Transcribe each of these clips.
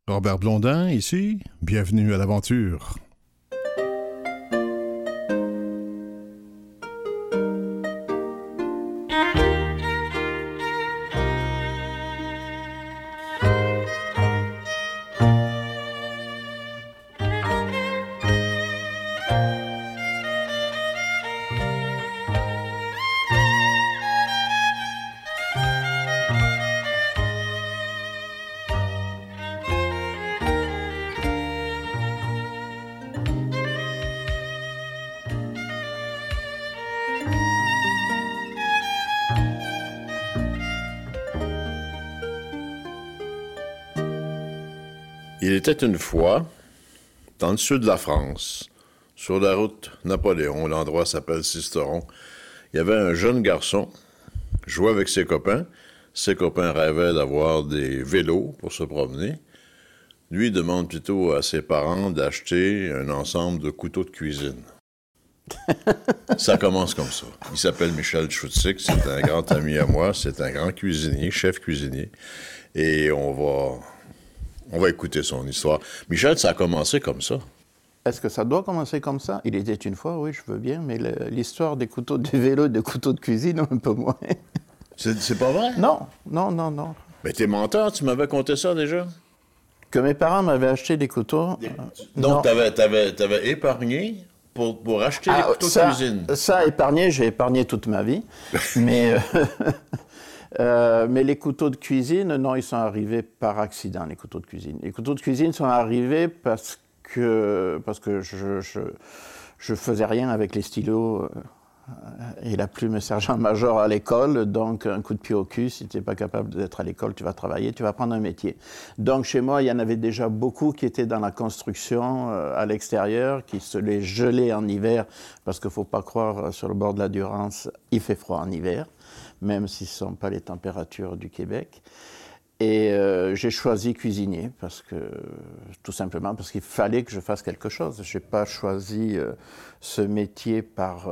Robert Blondin, ici. Bienvenue à l'aventure. Il était une fois, dans le sud de la France, sur la route Napoléon, l'endroit s'appelle Sisteron, il y avait un jeune garçon, jouait avec ses copains. Ses copains rêvaient d'avoir des vélos pour se promener. Lui demande plutôt à ses parents d'acheter un ensemble de couteaux de cuisine. Ça commence comme ça. Il s'appelle Michel Choutsik, c'est un grand ami à moi, c'est un grand cuisinier, chef cuisinier, et on va écouter son histoire. Michel, ça a commencé comme ça. Est-ce que ça doit commencer comme ça? Il était une fois, oui, je veux bien, mais l'histoire des couteaux de vélo et des couteaux de cuisine, un peu moins. C'est pas vrai? Non. Mais t'es menteur, tu m'avais conté ça déjà? Que mes parents m'avaient acheté des couteaux. Donc, t'avais épargné pour acheter des couteaux de cuisine? Ça, épargné, j'ai épargné toute ma vie. mais les couteaux de cuisine, non, ils sont arrivés par accident, les couteaux de cuisine. Les couteaux de cuisine sont arrivés parce que je faisais rien avec les stylos et la plume sergent-major à l'école, donc un coup de pied au cul, si tu n'es pas capable d'être à l'école, tu vas travailler, tu vas prendre un métier. Donc chez moi, il y en avait déjà beaucoup qui étaient dans la construction à l'extérieur, qui se les gelaient en hiver, parce qu'il ne faut pas croire, sur le bord de la Durance, il fait froid en hiver, même si ce ne sont pas les températures du Québec. Et j'ai choisi cuisinier, tout simplement parce qu'il fallait que je fasse quelque chose. Je n'ai pas choisi ce métier par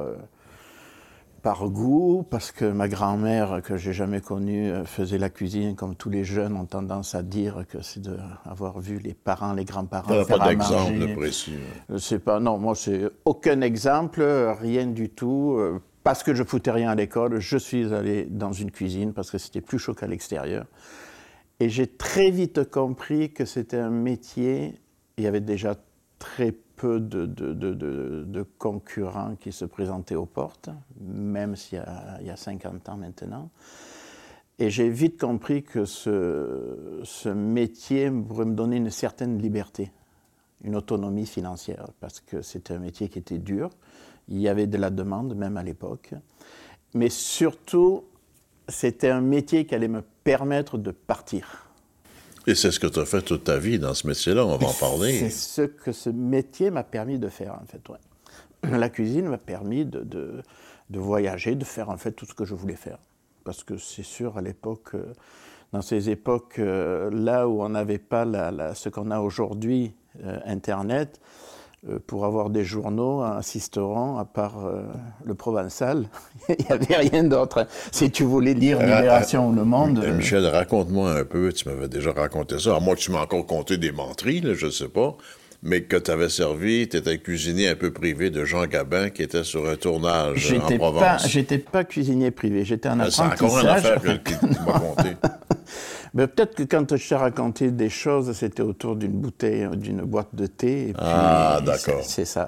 goût, parce que ma grand-mère, que j'ai jamais connue, faisait la cuisine, comme tous les jeunes ont tendance à dire que c'est d'avoir vu les parents, les grands-parents faire à manger. Pas d'exemple précis. C'est pas, non, moi, c'est aucun exemple, rien du tout. Parce que je foutais rien à l'école, je suis allé dans une cuisine, parce que c'était plus chaud qu'à l'extérieur. Et j'ai très vite compris que c'était un métier, il y avait déjà très peu de concurrents qui se présentaient aux portes, même s'il y a 50 ans maintenant. Et j'ai vite compris que ce métier pourrait me donner une certaine liberté, une autonomie financière, parce que c'était un métier qui était dur. Il y avait de la demande, même à l'époque. Mais surtout, c'était un métier qui allait me permettre de partir. Et c'est ce que tu as fait toute ta vie dans ce métier-là, on va en parler. C'est ce que ce métier m'a permis de faire, en fait, ouais. La cuisine m'a permis de voyager, de faire, en fait, tout ce que je voulais faire. Parce que c'est sûr, à l'époque, dans ces époques, là où on n'avait pas ce qu'on a aujourd'hui, Internet, pour avoir des journaux à Sisteron, à part le Provençal, il n'y avait rien d'autre. Si tu voulais lire Libération ou Le Monde... Michel, raconte-moi un peu, tu m'avais déjà raconté ça, à moins que tu m'as encore conté des menteries, là, je ne sais pas, mais que tu avais servi, tu étais cuisinier un peu privé de Jean Gabin, qui était sur un tournage en Provence. J'étais pas cuisinier privé, j'étais en apprentissage. C'est encore une affaire que tu m'as contée. Mais peut-être que quand je t'ai raconté des choses, c'était autour d'une bouteille, d'une boîte de thé. Et puis, d'accord. C'est ça.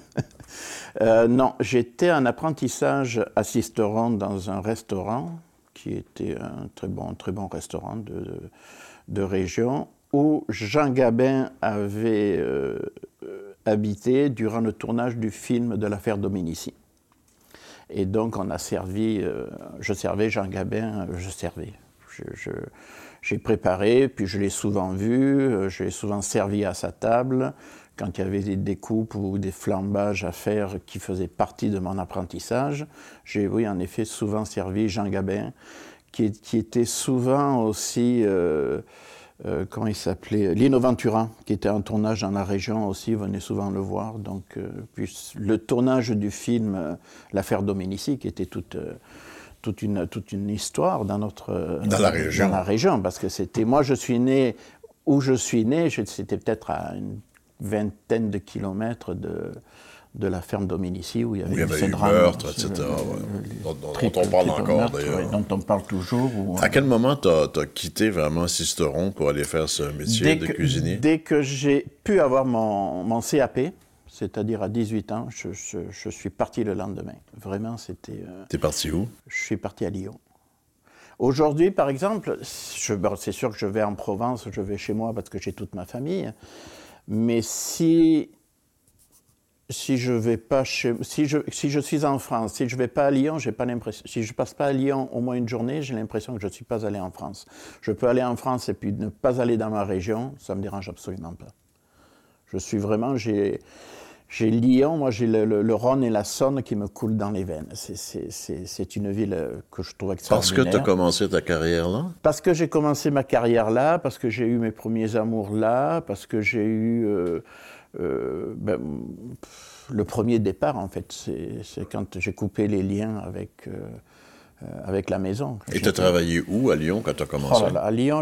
Non, j'étais en apprentissage à Sisteron dans un restaurant, qui était un très bon restaurant de région, où Jean Gabin avait habité durant le tournage du film de l'affaire Dominici. Et donc on a servi, je servais Jean Gabin, j'ai préparé, puis je l'ai souvent vu, je l'ai souvent servi à sa table, quand il y avait des découpes ou des flambages à faire qui faisaient partie de mon apprentissage. J'ai, oui, en effet, souvent servi Jean Gabin, qui était souvent aussi, comment il s'appelait, Lino Ventura, qui était en tournage dans la région aussi, venait souvent le voir. Donc, puis le tournage du film L'affaire Dominici, qui était toute une histoire dans la région, parce que moi je suis né où je suis né, c'était peut-être à une vingtaine de kilomètres de la ferme Dominici, où il y avait eu meurtre, etc. Dont on parle encore, d'ailleurs. Ouais, dont on parle toujours. À quel moment tu as quitté vraiment Sisteron pour aller faire ce métier de cuisinier? Dès que j'ai pu avoir mon CAP, c'est-à-dire à 18 ans, je suis parti le lendemain. Vraiment, c'était... T'es parti où? Je suis parti à Lyon. Aujourd'hui, par exemple, c'est sûr que je vais en Provence, je vais chez moi parce que j'ai toute ma famille, mais si je vais pas si je suis en France, si je vais pas à Lyon, j'ai pas l'impression. Si je passe pas à Lyon au moins une journée, j'ai l'impression que je suis pas allé en France. Je peux aller en France et puis ne pas aller dans ma région, ça me dérange absolument pas. Je suis vraiment, j'ai Lyon, moi j'ai le Rhône et la Saône qui me coulent dans les veines. C'est une ville que je trouve extraordinaire. Parce que tu as commencé ta carrière là? Parce que j'ai commencé ma carrière là, parce que j'ai eu mes premiers amours là, parce que j'ai eu le premier départ en fait. C'est quand j'ai coupé les liens avec la maison. Et tu as travaillé où à Lyon quand tu as commencé? Oh là là, à Lyon,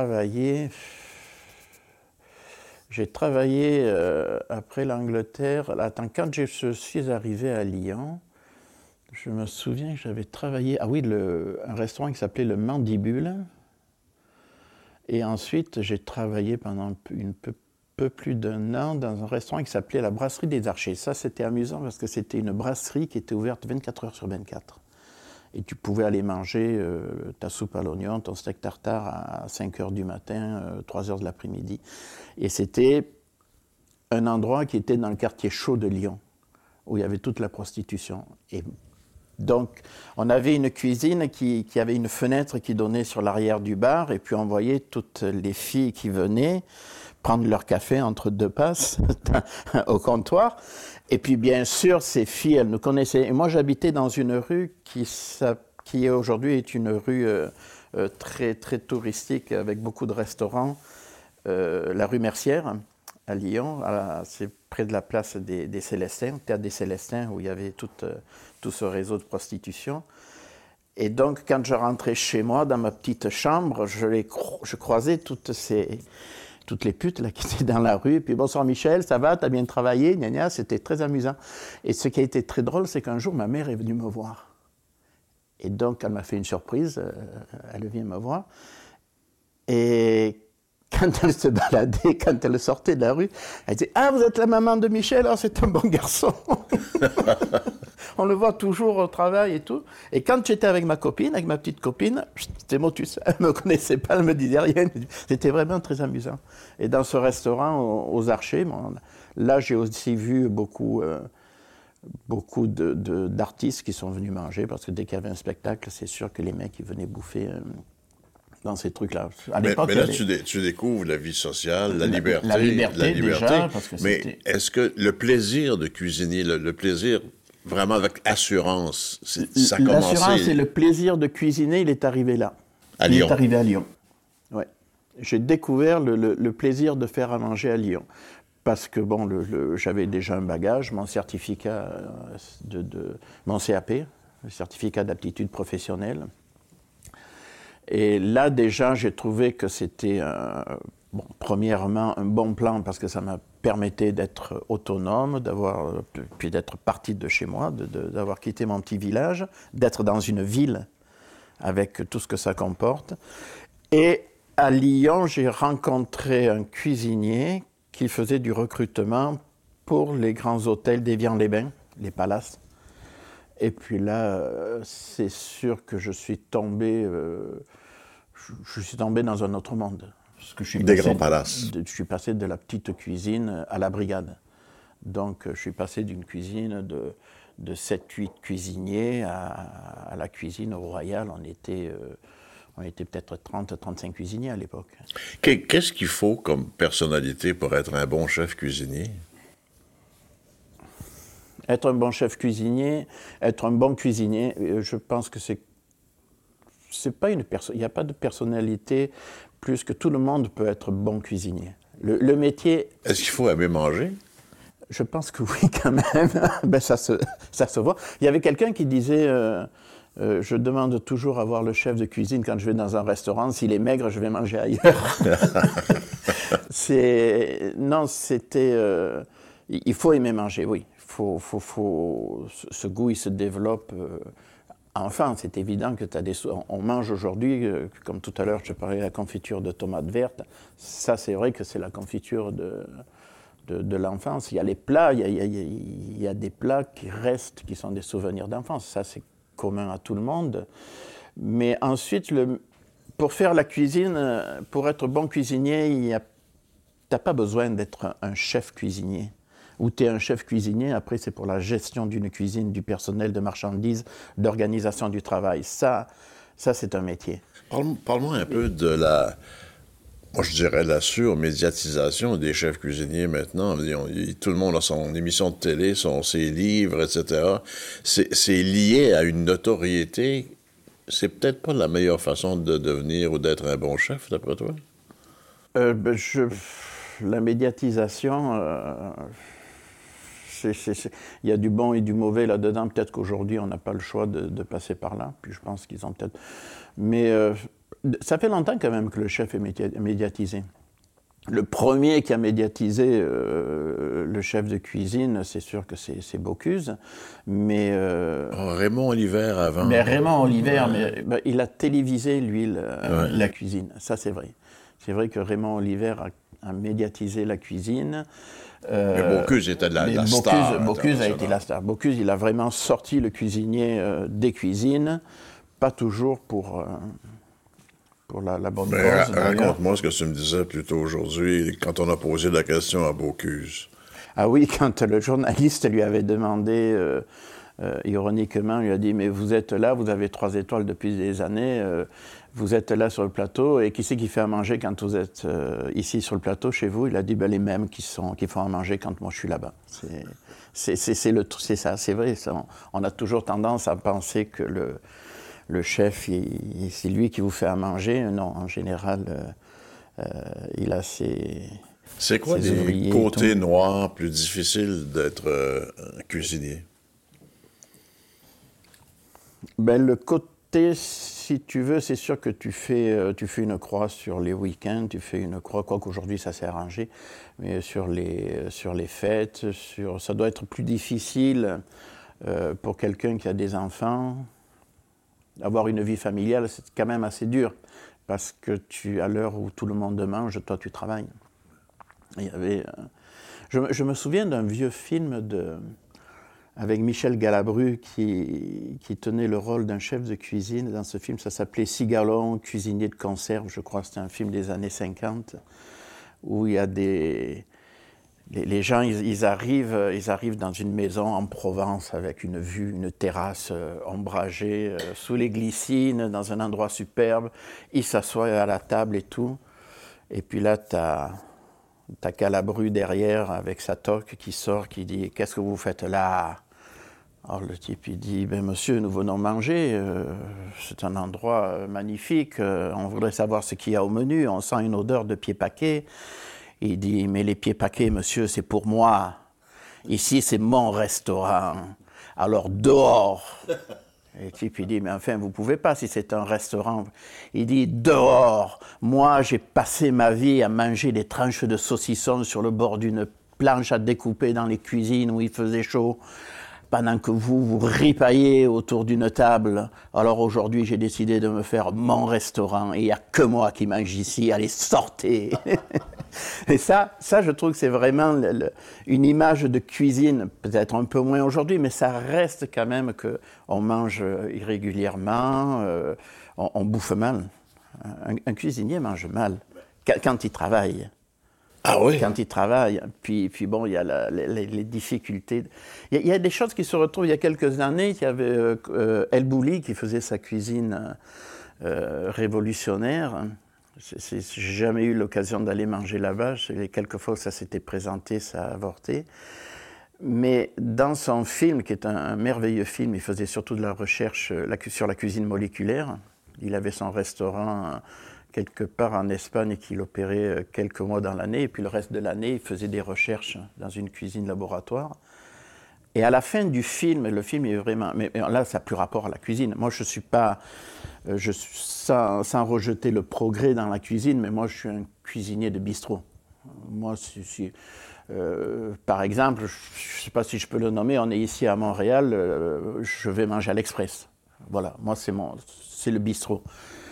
j'ai travaillé après l'Angleterre. Attends, quand je suis arrivé à Lyon, je me souviens que j'avais travaillé... Ah oui, un restaurant qui s'appelait le Mandibule. Et ensuite, j'ai travaillé pendant un peu plus d'1 an dans un restaurant qui s'appelait la Brasserie des Archers. Ça, c'était amusant parce que c'était une brasserie qui était ouverte 24 heures sur 24. Et tu pouvais aller manger ta soupe à l'oignon, ton steak tartare à 5 heures du matin, 3 heures de l'après-midi. Et c'était un endroit qui était dans le quartier chaud de Lyon, où il y avait toute la prostitution. Et donc, on avait une cuisine qui avait une fenêtre qui donnait sur l'arrière du bar, et puis on voyait toutes les filles qui venaient prendre leur café entre deux passes au comptoir. Et puis, bien sûr, ces filles, elles nous connaissaient. Et moi, j'habitais dans une rue qui aujourd'hui est une rue très, très touristique, avec beaucoup de restaurants, la rue Mercière, à Lyon. C'est près de la place des Célestins, Théâtre des Célestins, où il y avait tout ce réseau de prostitution. Et donc, quand je rentrais chez moi, dans ma petite chambre, je croisais toutes les putes là, qui étaient dans la rue. Et puis, bonsoir Michel, ça va, t'as bien travaillé, gna gna. C'était très amusant. Et ce qui a été très drôle, c'est qu'un jour, ma mère est venue me voir. Et donc, elle m'a fait une surprise. Elle vient me voir. Et quand elle se baladait, quand elle sortait de la rue, elle disait « Ah, vous êtes la maman de Michel, oh, c'est un bon garçon !» On le voit toujours au travail et tout. Et quand j'étais avec ma petite copine, c'était motus. Elle ne me connaissait pas, elle ne me disait rien. C'était vraiment très amusant. Et dans ce restaurant aux Archers, là, j'ai aussi vu beaucoup d'artistes qui sont venus manger, parce que dès qu'il y avait un spectacle, c'est sûr que les mecs, ils venaient bouffer dans ces trucs-là. Mais là, tu découvres la vie sociale, la liberté. La liberté. Déjà, parce que mais est-ce que le plaisir de cuisiner, le plaisir vraiment avec assurance, ça a commencé... L'assurance et le plaisir de cuisiner, il est arrivé là. À Lyon. Il est arrivé à Lyon, oui. J'ai découvert le plaisir de faire à manger à Lyon. Parce que, bon, j'avais déjà un bagage, mon certificat mon CAP, le certificat d'aptitude professionnelle. Et là, déjà, j'ai trouvé que c'était, premièrement, un bon plan parce que ça m'a permettait d'être autonome, puis d'être parti de chez moi, d'avoir quitté mon petit village, d'être dans une ville avec tout ce que ça comporte. Et à Lyon, j'ai rencontré un cuisinier qui faisait du recrutement pour les grands hôtels d'Évian-les-Bains, les palaces. Et puis là, c'est sûr que je suis tombé dans un autre monde. Parce que des grands palaces. Je suis passé de la petite cuisine à la brigade. Donc, je suis passé d'une cuisine de 7-8 cuisiniers à la cuisine au Royal. On était peut-être 30-35 cuisiniers à l'époque. Qu'est-ce qu'il faut comme personnalité pour être un bon chef cuisinier? Être un bon chef cuisinier, être un bon cuisinier, je pense que c'est pas une personne. Il n'y a pas de personnalité plus que tout le monde peut être bon cuisinier. Le métier... Est-ce qu'il faut aimer manger? Je pense que oui, quand même. Ça se voit. Il y avait quelqu'un qui disait je demande toujours à voir le chef de cuisine quand je vais dans un restaurant. S'il est maigre, je vais manger ailleurs. Non, c'était... il faut aimer manger, oui. Ce goût, il se développe... Enfin, c'est évident que on mange aujourd'hui, comme tout à l'heure, je parlais de la confiture de tomates vertes. Ça, c'est vrai que c'est la confiture de l'enfance. Il y a les plats, il y a des plats qui restent, qui sont des souvenirs d'enfance. Ça, c'est commun à tout le monde. Mais ensuite, pour faire la cuisine, pour être bon cuisinier, t'as pas besoin d'être un chef cuisinier. Ou tu es un chef cuisinier, après c'est pour la gestion d'une cuisine, du personnel, de marchandises, d'organisation du travail. Ça c'est un métier. Parle-moi un peu de moi je dirais la surmédiatisation des chefs cuisiniers maintenant. Tout le monde a son émission de télé, ses livres, etc. C'est lié à une notoriété. C'est peut-être pas la meilleure façon de devenir ou d'être un bon chef, d'après toi? La médiatisation... il y a du bon et du mauvais là-dedans. Peut-être qu'aujourd'hui, on n'a pas le choix de passer par là. Puis je pense qu'ils ont peut-être... Mais ça fait longtemps quand même que le chef est médiatisé. Le premier qui a médiatisé le chef de cuisine, c'est sûr que c'est Bocuse. Mais... Raymond Oliver avant. Mais Raymond Oliver, il a télévisé, lui, la cuisine. Ça, c'est vrai. C'est vrai que Raymond Oliver a médiatisé la cuisine. Mais Bocuse était la star. Bocuse a été la star. Bocuse, il a vraiment sorti le cuisinier des cuisines, pas toujours pour la bonne cause. Raconte-moi ce que tu me disais plus tôt aujourd'hui, quand on a posé la question à Bocuse. Ah oui, quand le journaliste lui avait demandé, ironiquement, il lui a dit « Mais vous êtes là, vous avez 3 étoiles depuis des années, vous êtes là sur le plateau, et qui c'est qui fait à manger quand vous êtes ici sur le plateau chez vous ?» Il a dit « Les mêmes qui font à manger quand moi je suis là-bas. » C'est ça, c'est vrai. On a toujours tendance à penser que le chef, c'est lui qui vous fait à manger. Non, en général, il a ses... C'est quoi les côtés noirs plus difficiles d'être cuisinier? Le côté, si tu veux, c'est sûr que tu fais une croix sur les week-ends, tu fais une croix, quoi qu'aujourd'hui ça s'est arrangé, mais sur les fêtes, ça doit être plus difficile pour quelqu'un qui a des enfants. Avoir une vie familiale, c'est quand même assez dur, parce que à l'heure où tout le monde mange, toi tu travailles. Je me souviens d'un vieux film avec Michel Galabru qui tenait le rôle d'un chef de cuisine. Dans ce film, ça s'appelait Cigalon, cuisinier de conserve, je crois que c'était un film des années 50, où il y a les gens, ils arrivent dans une maison en Provence avec une vue, une terrasse ombragée, sous les glycines, dans un endroit superbe. Ils s'assoient à la table et tout. Et puis là, t'as Galabru derrière avec sa toque qui sort, qui dit « Qu'est-ce que vous faites là ?» Alors le type, il dit « Monsieur, nous venons manger, c'est un endroit magnifique, on voudrait savoir ce qu'il y a au menu, on sent une odeur de pieds paquets. » Il dit « Mais les pieds paquets, monsieur, c'est pour moi. Ici, c'est mon restaurant. Alors dehors !» Et le type, il dit « Mais enfin, vous pouvez pas si c'est un restaurant. » Il dit « Dehors ! Moi, j'ai passé ma vie à manger des tranches de saucisson sur le bord d'une planche à découper dans les cuisines où il faisait chaud, pendant que vous ripaillez autour d'une table. Alors aujourd'hui, j'ai décidé de me faire mon restaurant et il n'y a que moi qui mange ici. Allez, sortez !» Et ça, je trouve que c'est vraiment une image de cuisine, peut-être un peu moins aujourd'hui, mais ça reste quand même qu'on mange irrégulièrement, on bouffe mal. Un cuisinier mange mal quand il travaille. Ah oui? Quand il travaille. Puis bon, il y a les difficultés. Il y a des choses qui se retrouvent. Il y a quelques années, il y avait El Bouli qui faisait sa cuisine révolutionnaire. J'ai jamais eu l'occasion d'aller manger là-bas. Les quelques fois où ça s'était présenté, ça a avorté. Mais dans son film, qui est un merveilleux film, il faisait surtout de la recherche sur la cuisine moléculaire. Il avait son restaurant quelque part en Espagne qu'il opérait quelques mois dans l'année. Et puis le reste de l'année, il faisait des recherches dans une cuisine laboratoire. Et à la fin du film, le film est vraiment... Mais là, ça n'a plus rapport à la cuisine. Moi, je ne suis pas... sans rejeter le progrès dans la cuisine, mais moi, je suis un cuisinier de bistrot. Moi, par exemple, je ne sais pas si je peux le nommer, on est ici à Montréal, je vais manger à l'Express. Voilà, moi, c'est le bistrot.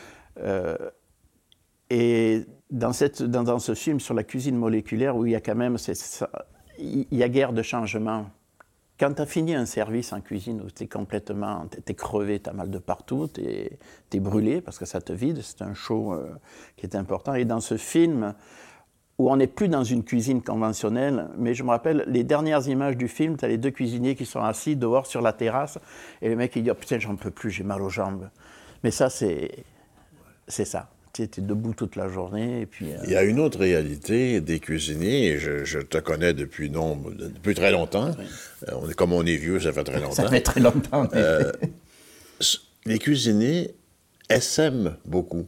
Et dans ce film sur la cuisine moléculaire, où il y a quand même, il y a guère de changement. Quand tu as fini un service en cuisine où tu es crevé, tu as mal de partout, tu es brûlé parce que ça te vide, c'est un show qui est important. Et dans ce film, où on n'est plus dans une cuisine conventionnelle, mais je me rappelle, les dernières images du film, tu as les deux cuisiniers qui sont assis dehors sur la terrasse, et le mec il dit « Oh putain, j'en peux plus, j'ai mal aux jambes ». Mais ça, c'est ça. Tu es debout toute la journée, et puis... Il y a une autre réalité des cuisiniers, et je te connais depuis très longtemps. Oui. Comme on est vieux, ça fait très longtemps. Ça fait très longtemps. Les cuisiniers essaiment beaucoup.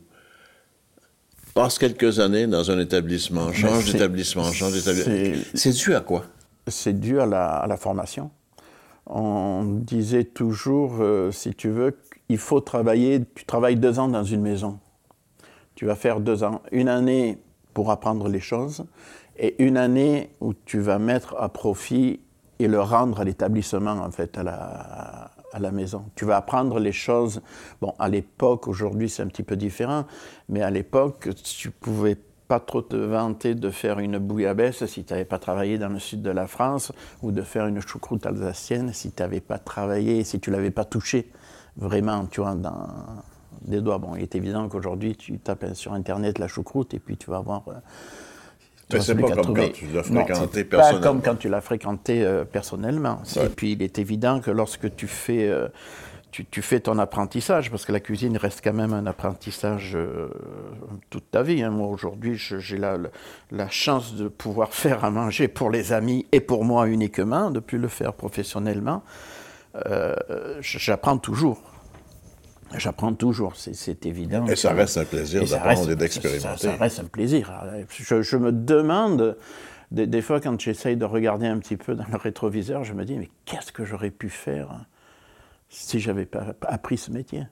Passe quelques années dans un établissement, change d'établissement. C'est dû à quoi? C'est dû à la formation. On disait toujours, si tu veux, il faut travailler, tu travailles 2 ans dans une maison. Tu vas faire 2 ans, une année pour apprendre les choses et une année où tu vas mettre à profit et le rendre à l'établissement, en fait, à la maison. Tu vas apprendre les choses. Bon, à l'époque, aujourd'hui, c'est un petit peu différent, mais à l'époque, tu pouvais pas trop te vanter de faire une bouillabaisse si tu n'avais pas travaillé dans le sud de la France, ou de faire une choucroute alsacienne si tu n'avais pas travaillé, si tu l'avais pas touché vraiment, tu vois, dans des doigts. Bon, il est évident qu'aujourd'hui, tu tapes sur Internet la choucroute et puis tu vas voir... Mais c'est pas comme quand tu l'as fréquenté personnellement. Pas comme quand tu l'as fréquenté personnellement. Ouais. Et puis, il est évident que lorsque tu fais ton apprentissage, parce que la cuisine reste quand même un apprentissage toute ta vie. Hein. Moi, aujourd'hui, j'ai la chance de pouvoir faire à manger pour les amis et pour moi uniquement, de ne plus le faire professionnellement. J'apprends toujours. J'apprends toujours, c'est évident. Et ça reste un plaisir d'apprendre et d'expérimenter. Ça reste un plaisir. Je me demande, des fois quand j'essaye de regarder un petit peu dans le rétroviseur, je me dis, mais qu'est-ce que j'aurais pu faire si je n'avais pas appris ce métier?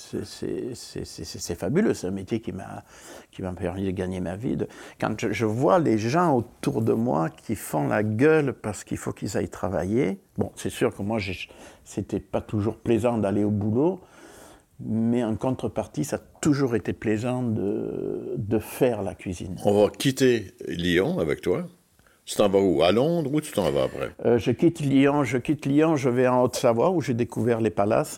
C'est fabuleux, c'est un métier qui m'a permis de gagner ma vie. Quand je vois les gens autour de moi qui font la gueule parce qu'il faut qu'ils aillent travailler, bon, c'est sûr que moi, c'était pas toujours plaisant d'aller au boulot, mais en contrepartie, ça a toujours été plaisant de faire la cuisine. On va quitter Lyon avec toi. Tu t'en vas où? À Londres ou tu t'en vas après? Je quitte Lyon, je vais en Haute-Savoie où j'ai découvert les palaces.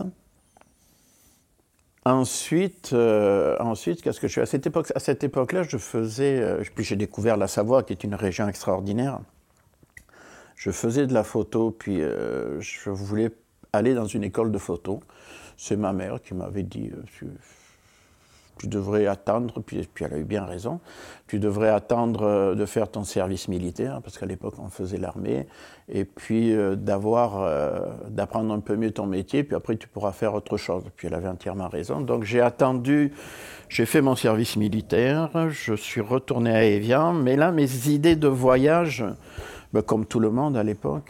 Ensuite, qu'est-ce que je fais? À cette époque-là, puis j'ai découvert la Savoie, qui est une région extraordinaire. Je faisais de la photo, puis je voulais aller dans une école de photo. C'est ma mère qui m'avait dit tu devrais attendre, puis elle a eu bien raison, tu devrais attendre de faire ton service militaire, parce qu'à l'époque on faisait l'armée, et puis d'apprendre un peu mieux ton métier, puis après tu pourras faire autre chose. Puis elle avait entièrement raison. Donc j'ai fait mon service militaire, je suis retourné à Évian, mais là mes idées de voyage, comme tout le monde à l'époque,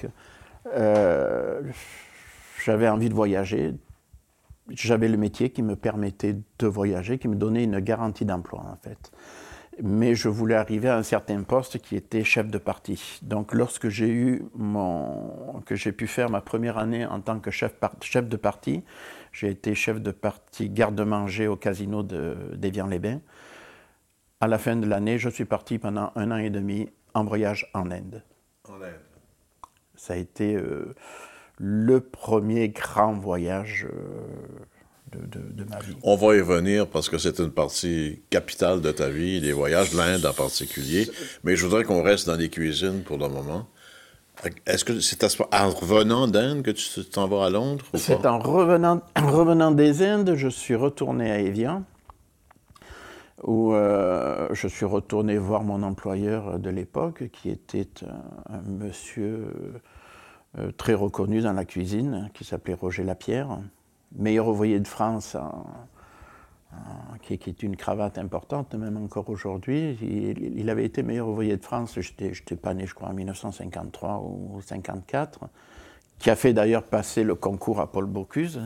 j'avais envie de voyager. J'avais le métier qui me permettait de voyager, qui me donnait une garantie d'emploi, en fait. Mais je voulais arriver à un certain poste qui était chef de parti. Donc, lorsque j'ai pu faire ma première année en tant que chef de parti, j'ai été chef de parti garde-manger au casino d'Évian-les-Bains. À la fin de l'année, je suis parti pendant 1 an et demi en voyage en Inde. En Inde. Ça a été... le premier grand voyage de ma vie. On va y revenir parce que c'est une partie capitale de ta vie, les voyages, l'Inde en particulier. Mais je voudrais qu'on reste dans les cuisines pour le moment. Est-ce que c'est en revenant d'Inde que tu t'en vas à Londres? C'est en revenant des Indes, je suis retourné à Évian, où je suis retourné voir mon employeur de l'époque, qui était un monsieur... très reconnu dans la cuisine, qui s'appelait Roger Lapierre, meilleur ouvrier de France, qui est une cravate importante, même encore aujourd'hui. Il avait été meilleur ouvrier de France, j'étais pas né, je crois, en 1953 ou 1954, qui a fait d'ailleurs passer le concours à Paul Bocuse.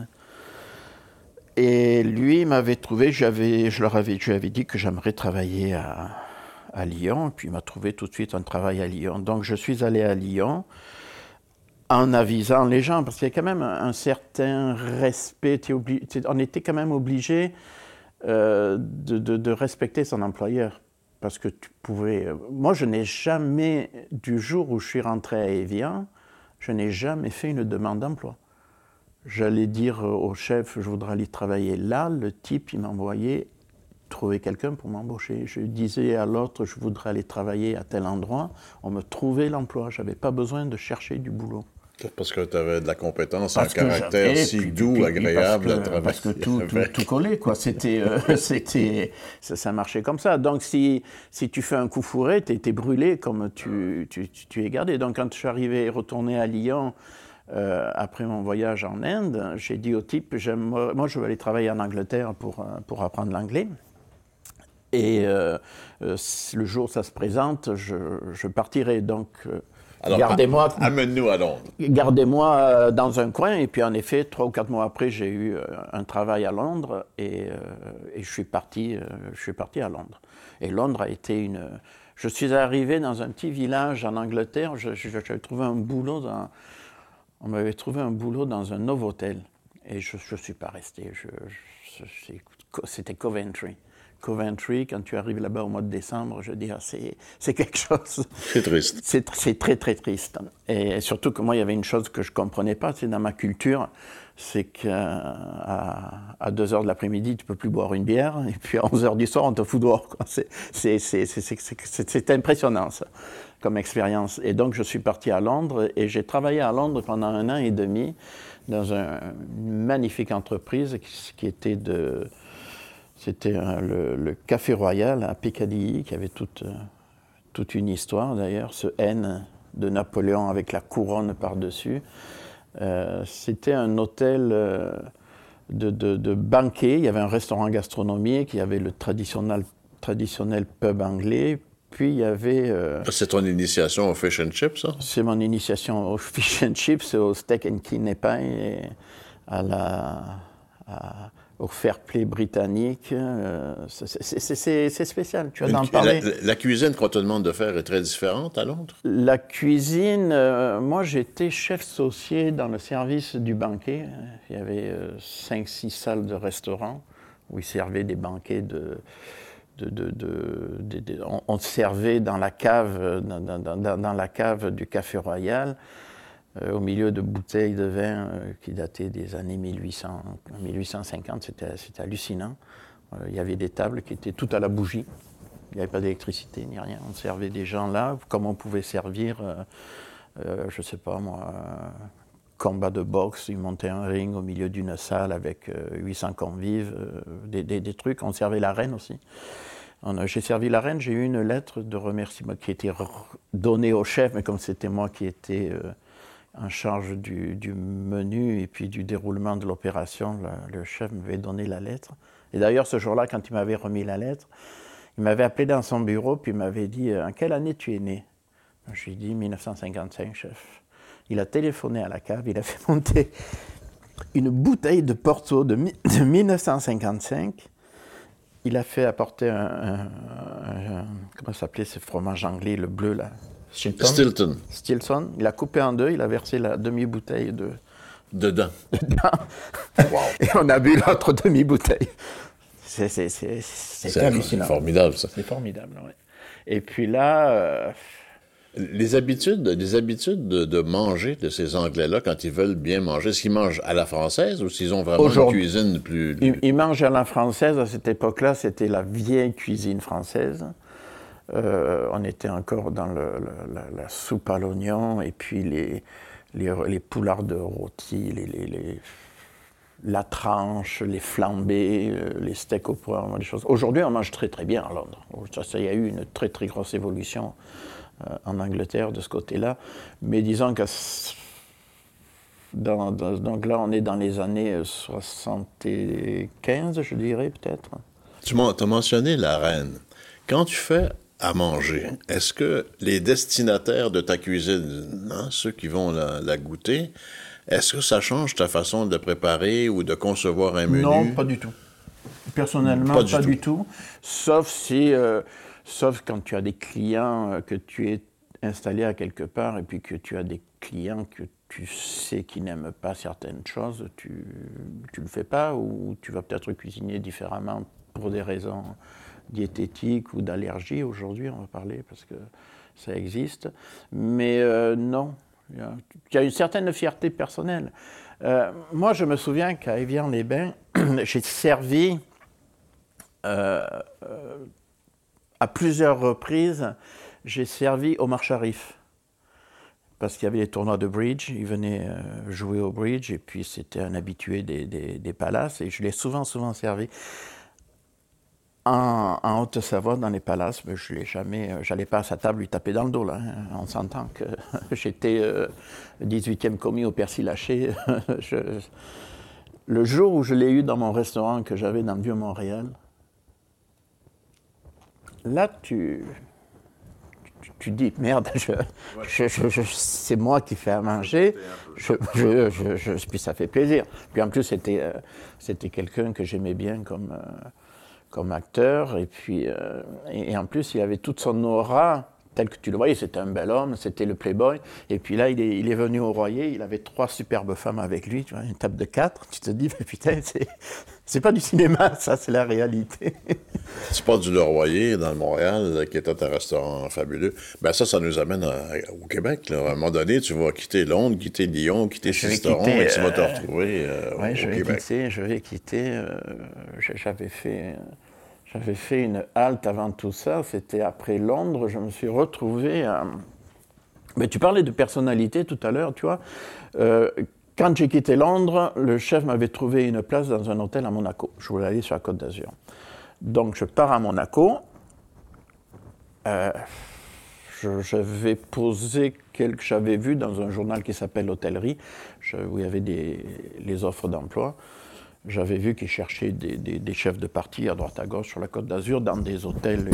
Et lui m'avait trouvé, je lui avais dit que j'aimerais travailler à Lyon, et puis il m'a trouvé tout de suite un travail à Lyon. Donc je suis allé à Lyon en avisant les gens, parce qu'il y a quand même un certain respect. On était quand même obligé de respecter son employeur. Parce que tu pouvais... Moi, je n'ai jamais, du jour où je suis rentré à Évian, je n'ai jamais fait une demande d'emploi. J'allais dire au chef, je voudrais aller travailler là. Le type, il m'envoyait trouver quelqu'un pour m'embaucher. Je disais à l'autre, je voudrais aller travailler à tel endroit. On me trouvait l'emploi. Je n'avais pas besoin de chercher du boulot. Parce que tu avais de la compétence, un caractère si doux, agréable à travailler. Parce que tout collait, quoi. Ça marchait comme ça. Donc, si tu fais un coup fourré, tu es brûlé comme tu es gardé. Donc, quand je suis retourné à Lyon, après mon voyage en Inde, j'ai dit au type, moi, je veux aller travailler en Angleterre pour apprendre l'anglais. Et le jour où ça se présente, je partirai. Donc... Alors, amène-nous à Londres. Gardez-moi dans un coin. Et puis, en effet, 3 ou 4 mois après, j'ai eu un travail à Londres et je suis parti à Londres. Et Londres a été une... Je suis arrivé dans un petit village en Angleterre. J'avais trouvé un boulot on m'avait trouvé un boulot dans un Novotel. Et je ne suis pas resté. C'était Coventry. Coventry, quand tu arrives là-bas au mois de décembre, je veux dire, c'est quelque chose... C'est triste. C'est très, très triste. Et surtout que moi, il y avait une chose que je ne comprenais pas, c'est dans ma culture, c'est qu'à 2 heures de l'après-midi, tu ne peux plus boire une bière, et puis à 11 heures du soir, on te fout dehors, quoi. C'est impressionnant, ça, comme expérience. Et donc, je suis parti à Londres, et j'ai travaillé à Londres pendant 1 an et demi, dans une magnifique entreprise qui était de... C'était le Café Royal à Piccadilly, qui avait toute une histoire d'ailleurs, ce N de Napoléon avec la couronne par-dessus. C'était un hôtel de banquet, il y avait un restaurant gastronomique, il y avait le traditionnel pub anglais, puis il y avait... C'est ton initiation au fish and chips, ça? C'est mon initiation au fish and chips, au steak and kidney pie, et au fair play britannique. C'est spécial, tu vas en parler. La cuisine qu'on te demande de faire est très différente à Londres? La cuisine, moi j'étais chef saucier dans le service du banquet. Il y avait 5-6 salles de restaurant où ils servaient des banquets on servait dans la cave, dans la cave du Café Royal, au milieu de bouteilles de vin qui dataient des années 1850, c'était hallucinant. Il y avait des tables qui étaient toutes à la bougie. Il n'y avait pas d'électricité ni rien. On servait des gens là, comme on pouvait servir, je ne sais pas moi, combat de boxe. Ils montaient un ring au milieu d'une salle avec 800 convives, des trucs. On servait la reine aussi. J'ai servi la reine, j'ai eu une lettre de remerciement qui était donnée au chef, mais comme c'était moi qui étais en charge du menu et puis du déroulement de l'opération, le chef m'avait donné la lettre. Et d'ailleurs, ce jour-là, quand il m'avait remis la lettre, il m'avait appelé dans son bureau, puis il m'avait dit « En quelle année tu es né ?» Je lui ai dit « 1955, chef. » Il a téléphoné à la cave, il a fait monter une bouteille de Porto de 1955. Il a fait apporter comment ça s'appelait ce fromage anglais, le bleu là? Stilton. Stilton. Il a coupé en 2, il a versé la demi-bouteille dedans. Wow. Et on a bu l'autre demi-bouteille. C'est hallucinant. C'est formidable, ça. C'est formidable, oui. Et puis là... Les habitudes de manger de ces Anglais-là, quand ils veulent bien manger, est-ce qu'ils mangent à la française ou s'ils ont vraiment une cuisine plus... Ils mangent à la française. À cette époque-là, c'était la vieille cuisine française. On était encore dans la soupe à l'oignon et puis les poulards de rôti, la tranche, les flambés, les steaks au poivre, des choses. Aujourd'hui, on mange très très bien à Londres. Il y a eu une très très grosse évolution en Angleterre de ce côté-là. Mais disons que donc là, on est dans les années 75, je dirais peut-être. Tu as mentionné la reine. Quand tu fais à manger, est-ce que les destinataires de ta cuisine, ceux qui vont la goûter, est-ce que ça change ta façon de préparer ou de concevoir un menu? Non, pas du tout. Personnellement, pas du tout. Sauf si Sauf quand tu as des clients que tu es installé à quelque part et puis que tu as des clients que tu sais qui n'aiment pas certaines choses, tu le fais pas, ou tu vas peut-être cuisiner différemment pour des raisons diététiques ou d'allergie. Aujourd'hui, on va parler parce que ça existe. Mais non, il y a une certaine fierté personnelle. Moi, je me souviens qu'à Évian-les-Bains, j'ai servi à plusieurs reprises, j'ai servi Omar Sharif. Parce qu'il y avait les tournois de bridge, il venait jouer au bridge, et puis c'était un habitué des palaces, et je l'ai souvent servi. En Haute-Savoie, dans les palaces, mais je l'ai jamais, j'allais pas à sa table lui taper dans le dos, là. Hein. On s'entend que j'étais 18e commis au persil haché. Le jour où je l'ai eu dans mon restaurant que j'avais dans le Vieux-Montréal, là, tu dis, merde, c'est moi qui fais à manger, puis ça fait plaisir. Puis en plus, c'était quelqu'un que j'aimais bien comme acteur, et puis et en plus, il avait toute son aura, tel que tu le voyais, c'était un bel homme, c'était le playboy, et puis là, il est venu au Royer, il avait 3 superbes femmes avec lui, tu vois, une table de 4, tu te dis, mais putain, c'est pas du cinéma, ça, c'est la réalité. C'est pas du Le Royer, dans le Montréal, qui était un restaurant fabuleux. Ben ça nous amène au Québec. Là. À un moment donné, tu vas quitter Londres, quitter Lyon, quitter Sisteron, et tu vas te retrouver au Québec. Je vais quitter. J'avais fait une halte avant tout ça. C'était après Londres. Je me suis retrouvé à... Mais tu parlais de personnalité tout à l'heure, tu vois. Quand j'ai quitté Londres, le chef m'avait trouvé une place dans un hôtel à Monaco. Je voulais aller sur la Côte d'Azur. Donc, je pars à Monaco. J'avais posé j'avais vu dans un journal qui s'appelle Hôtellerie, où il y avait les offres d'emploi. J'avais vu qu'ils cherchaient des chefs de parti à droite à gauche sur la Côte d'Azur, dans des hôtels,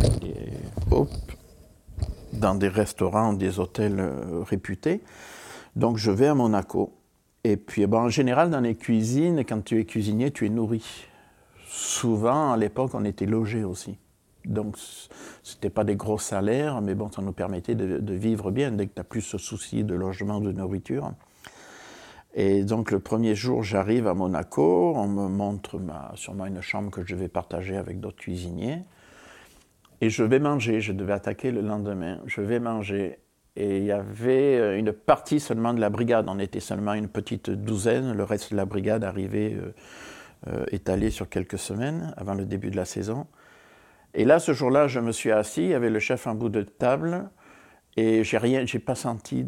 dans des restaurants, des hôtels réputés. Donc, je vais à Monaco. Et puis, en général, dans les cuisines, quand tu es cuisinier, tu es nourri. Souvent, à l'époque, on était logé aussi. Donc, ce n'était pas des gros salaires, mais bon, ça nous permettait de vivre bien dès que tu n'as plus ce souci de logement, de nourriture. Et donc, le premier jour, j'arrive à Monaco, on me montre sûrement une chambre que je vais partager avec d'autres cuisiniers. Et je vais manger, je devais attaquer le lendemain. Je vais manger. Et il y avait une partie seulement de la brigade. On était seulement une petite douzaine. Le reste de la brigade arrivait étalé sur quelques semaines avant le début de la saison. Et là, ce jour-là, je me suis assis, il y avait le chef en bout de table, et j'ai pas senti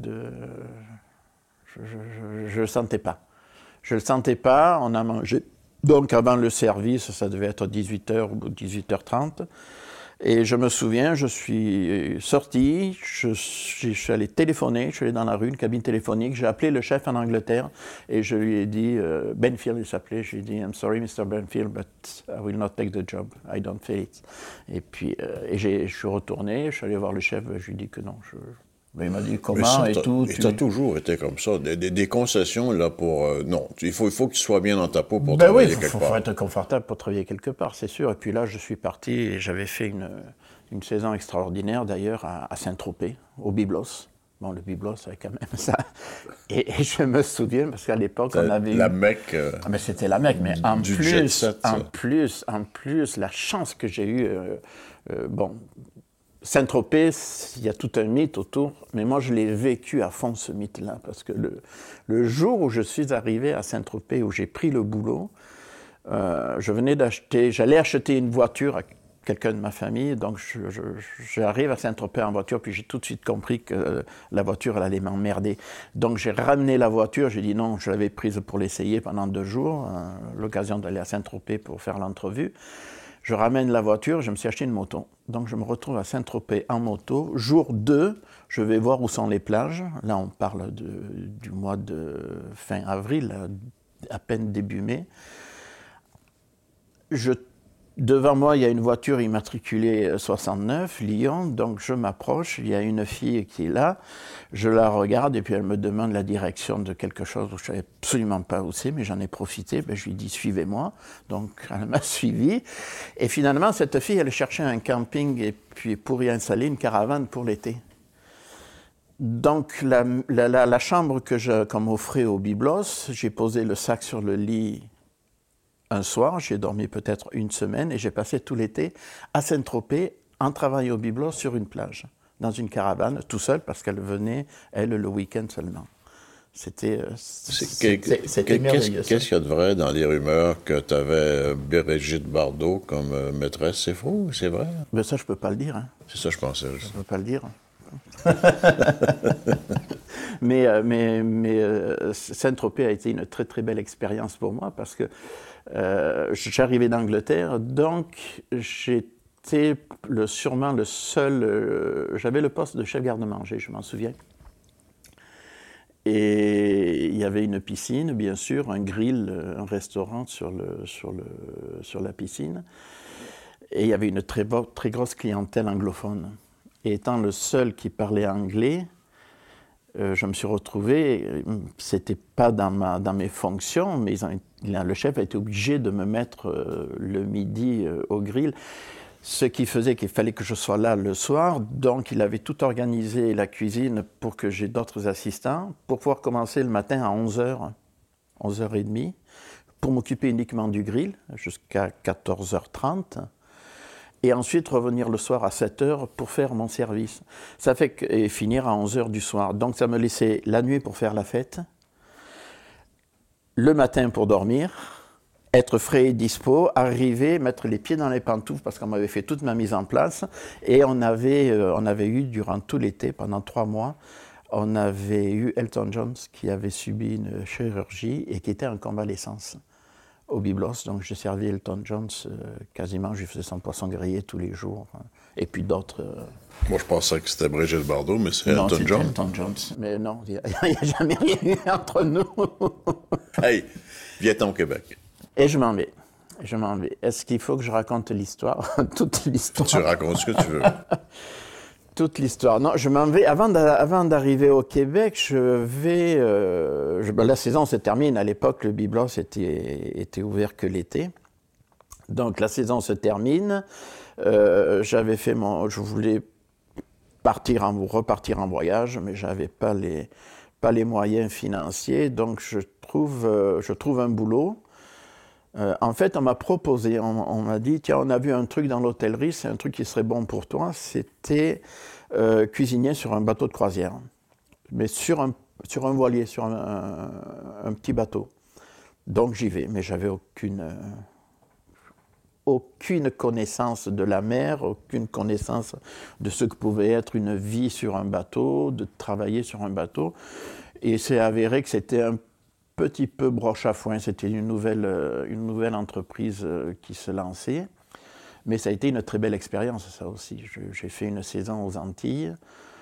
je le sentais pas. Je le sentais pas, on a mangé. Donc avant le service, ça devait être 18h ou 18h30. Et je me souviens, je suis sorti, je suis allé téléphoner, je suis allé dans la rue, une cabine téléphonique, j'ai appelé le chef en Angleterre et je lui ai dit, Benfield il s'appelait, je lui ai dit, I'm sorry Mr. Benfield, but I will not take the job, I don't feel it. Et puis, je suis retourné, je suis allé voir le chef, je lui ai dit que non, mais il m'a dit comment ça, et tout. Et tu as toujours été comme ça, des concessions là pour... non, il faut que tu sois bien dans ta peau pour travailler quelque part. Il faut être confortable pour travailler quelque part, c'est sûr. Et puis là, je suis parti et j'avais fait une saison extraordinaire d'ailleurs à Saint-Tropez, au Byblos. Bon, le Byblos, c'est quand même ça. Et je me souviens, parce qu'à l'époque, on avait la Mecque. Ah, mais c'était la Mecque, mais en plus, la chance que j'ai eue... Saint-Tropez, il y a tout un mythe autour, mais moi je l'ai vécu à fond ce mythe-là, parce que le jour où je suis arrivé à Saint-Tropez, où j'ai pris le boulot, j'allais acheter une voiture à quelqu'un de ma famille, donc j'arrive à Saint-Tropez en voiture, puis j'ai tout de suite compris que la voiture elle allait m'emmerder. Donc j'ai ramené la voiture, j'ai dit non, je l'avais prise pour l'essayer pendant 2 jours, l'occasion d'aller à Saint-Tropez pour faire l'entrevue. Je ramène la voiture, je me suis acheté une moto. Donc je me retrouve à Saint-Tropez en moto. Jour 2, je vais voir où sont les plages. Là, on parle du mois de fin avril, à peine début mai. Je Devant moi, il y a une voiture immatriculée 69, Lyon, donc je m'approche, il y a une fille qui est là, je la regarde et puis elle me demande la direction de quelque chose où je ne savais absolument pas où c'est, mais j'en ai profité, je lui dis « suivez-moi », donc elle m'a suivi. Et finalement, cette fille, elle cherchait un camping et puis pour y installer une caravane pour l'été. Donc la chambre qu'on m'offrait au Byblos, j'ai posé le sac sur le lit. Un soir, j'ai dormi peut-être une semaine et j'ai passé tout l'été à Saint-Tropez en travaillant au Byblos sur une plage, dans une caravane, tout seul parce qu'elle venait, elle, le week-end seulement. C'était merveilleux. Qu'est-ce qu'il y a de vrai dans les rumeurs que tu avais Brigitte Bardot comme maîtresse? C'est faux ou c'est vrai? Mais ça, je ne peux pas le dire. Hein. C'est ça, je pensais. Je ne peux pas le dire. mais Saint-Tropez a été une très très belle expérience pour moi parce que j'arrivais d'Angleterre, donc j'étais sûrement le seul, j'avais le poste de chef garde-manger, je m'en souviens. Et il y avait une piscine, bien sûr, un grill, un restaurant sur la piscine. Et il y avait une très grosse clientèle anglophone. Et étant le seul qui parlait anglais, je me suis retrouvé, c'était pas dans mes fonctions, mais le chef a été obligé de me mettre le midi au grill, ce qui faisait qu'il fallait que je sois là le soir. Donc il avait tout organisé, la cuisine, pour que j'ai d'autres assistants, pour pouvoir commencer le matin à 11h, 11h30, pour m'occuper uniquement du grill jusqu'à 14h30. Et ensuite revenir le soir à 7h pour faire mon service. Ça fait et finir à 11h du soir. Donc ça me laissait la nuit pour faire la fête, le matin pour dormir, être frais et dispo, arriver, mettre les pieds dans les pantoufles parce qu'on m'avait fait toute ma mise en place. Et on avait eu durant tout l'été, pendant 3 mois, on avait eu Elton John qui avait subi une chirurgie et qui était en convalescence au Byblos, donc j'ai servi Elton John quasiment, je lui faisais son poisson grillé tous les jours, et puis d'autres. Moi, je pensais que c'était Brigitte Bardot, mais c'est Elton John. Elton John, mais non, il n'y a jamais rien eu entre nous. Hey, viens-t'en au Québec. Et je m'en vais. Est-ce qu'il faut que je raconte l'histoire? Toute l'histoire. Tu racontes ce que tu veux. Toute l'histoire. Non, je m'en vais. Avant d'arriver au Québec, la saison se termine. À l'époque, le Byblos était ouvert que l'été. Donc, la saison se termine. Je voulais repartir en voyage, mais je n'avais pas les moyens financiers. Donc, je trouve un boulot. En fait, on m'a proposé, on m'a dit, tiens, on a vu un truc dans l'hôtellerie, c'est un truc qui serait bon pour toi, c'était cuisinier sur un bateau de croisière, mais sur un voilier, sur un petit bateau. Donc j'y vais, mais j'avais aucune connaissance de la mer, aucune connaissance de ce que pouvait être une vie sur un bateau, de travailler sur un bateau, et c'est avéré que c'était un petit peu broche à foin, c'était une nouvelle entreprise qui se lançait, mais ça a été une très belle expérience, ça aussi. J'ai fait une saison aux Antilles,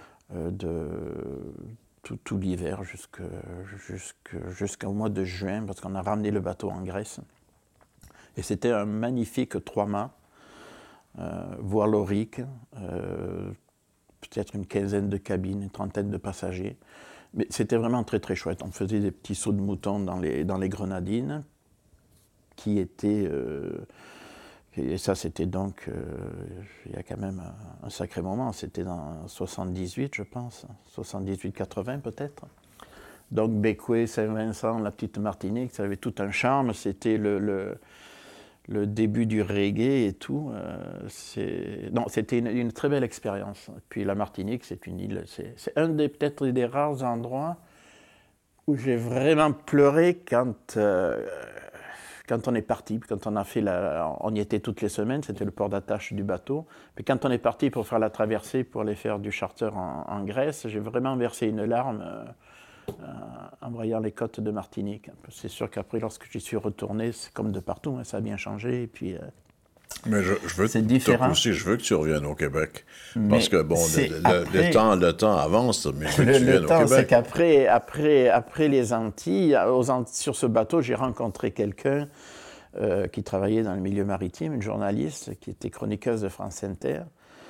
tout l'hiver jusqu'au mois de juin, parce qu'on a ramené le bateau en Grèce. Et c'était un magnifique 3-mâts, voile aurique, peut-être une quinzaine de cabines, une trentaine de passagers. Mais c'était vraiment très très chouette. On faisait des petits sauts de mouton dans les Grenadines, qui étaient... et ça, c'était donc... il y a quand même un sacré moment. C'était dans 78, je pense. 78-80 peut-être. Donc Bécoué, Saint-Vincent, la petite Martinique, ça avait tout un charme. C'était le début du reggae et tout. C'était une très belle expérience. Puis la Martinique, c'est une île, c'est peut-être des rares endroits où j'ai vraiment pleuré quand on est parti, quand on a fait on y était toutes les semaines, c'était le port d'attache du bateau. Puis quand on est parti pour faire la traversée, pour aller faire du charter en Grèce, j'ai vraiment versé une larme en voyant les côtes de Martinique. C'est sûr qu'après, lorsque j'y suis retourné, c'est comme de partout, hein, ça a bien changé. Et puis, mais je veux c'est différent. Aussi, je veux que tu reviennes au Québec. Mais parce que, bon, le temps avance, mais je veux que tu viennes au Québec. C'est qu'après après les Antilles, sur ce bateau, j'ai rencontré quelqu'un qui travaillait dans le milieu maritime, une journaliste qui était chroniqueuse de France Inter.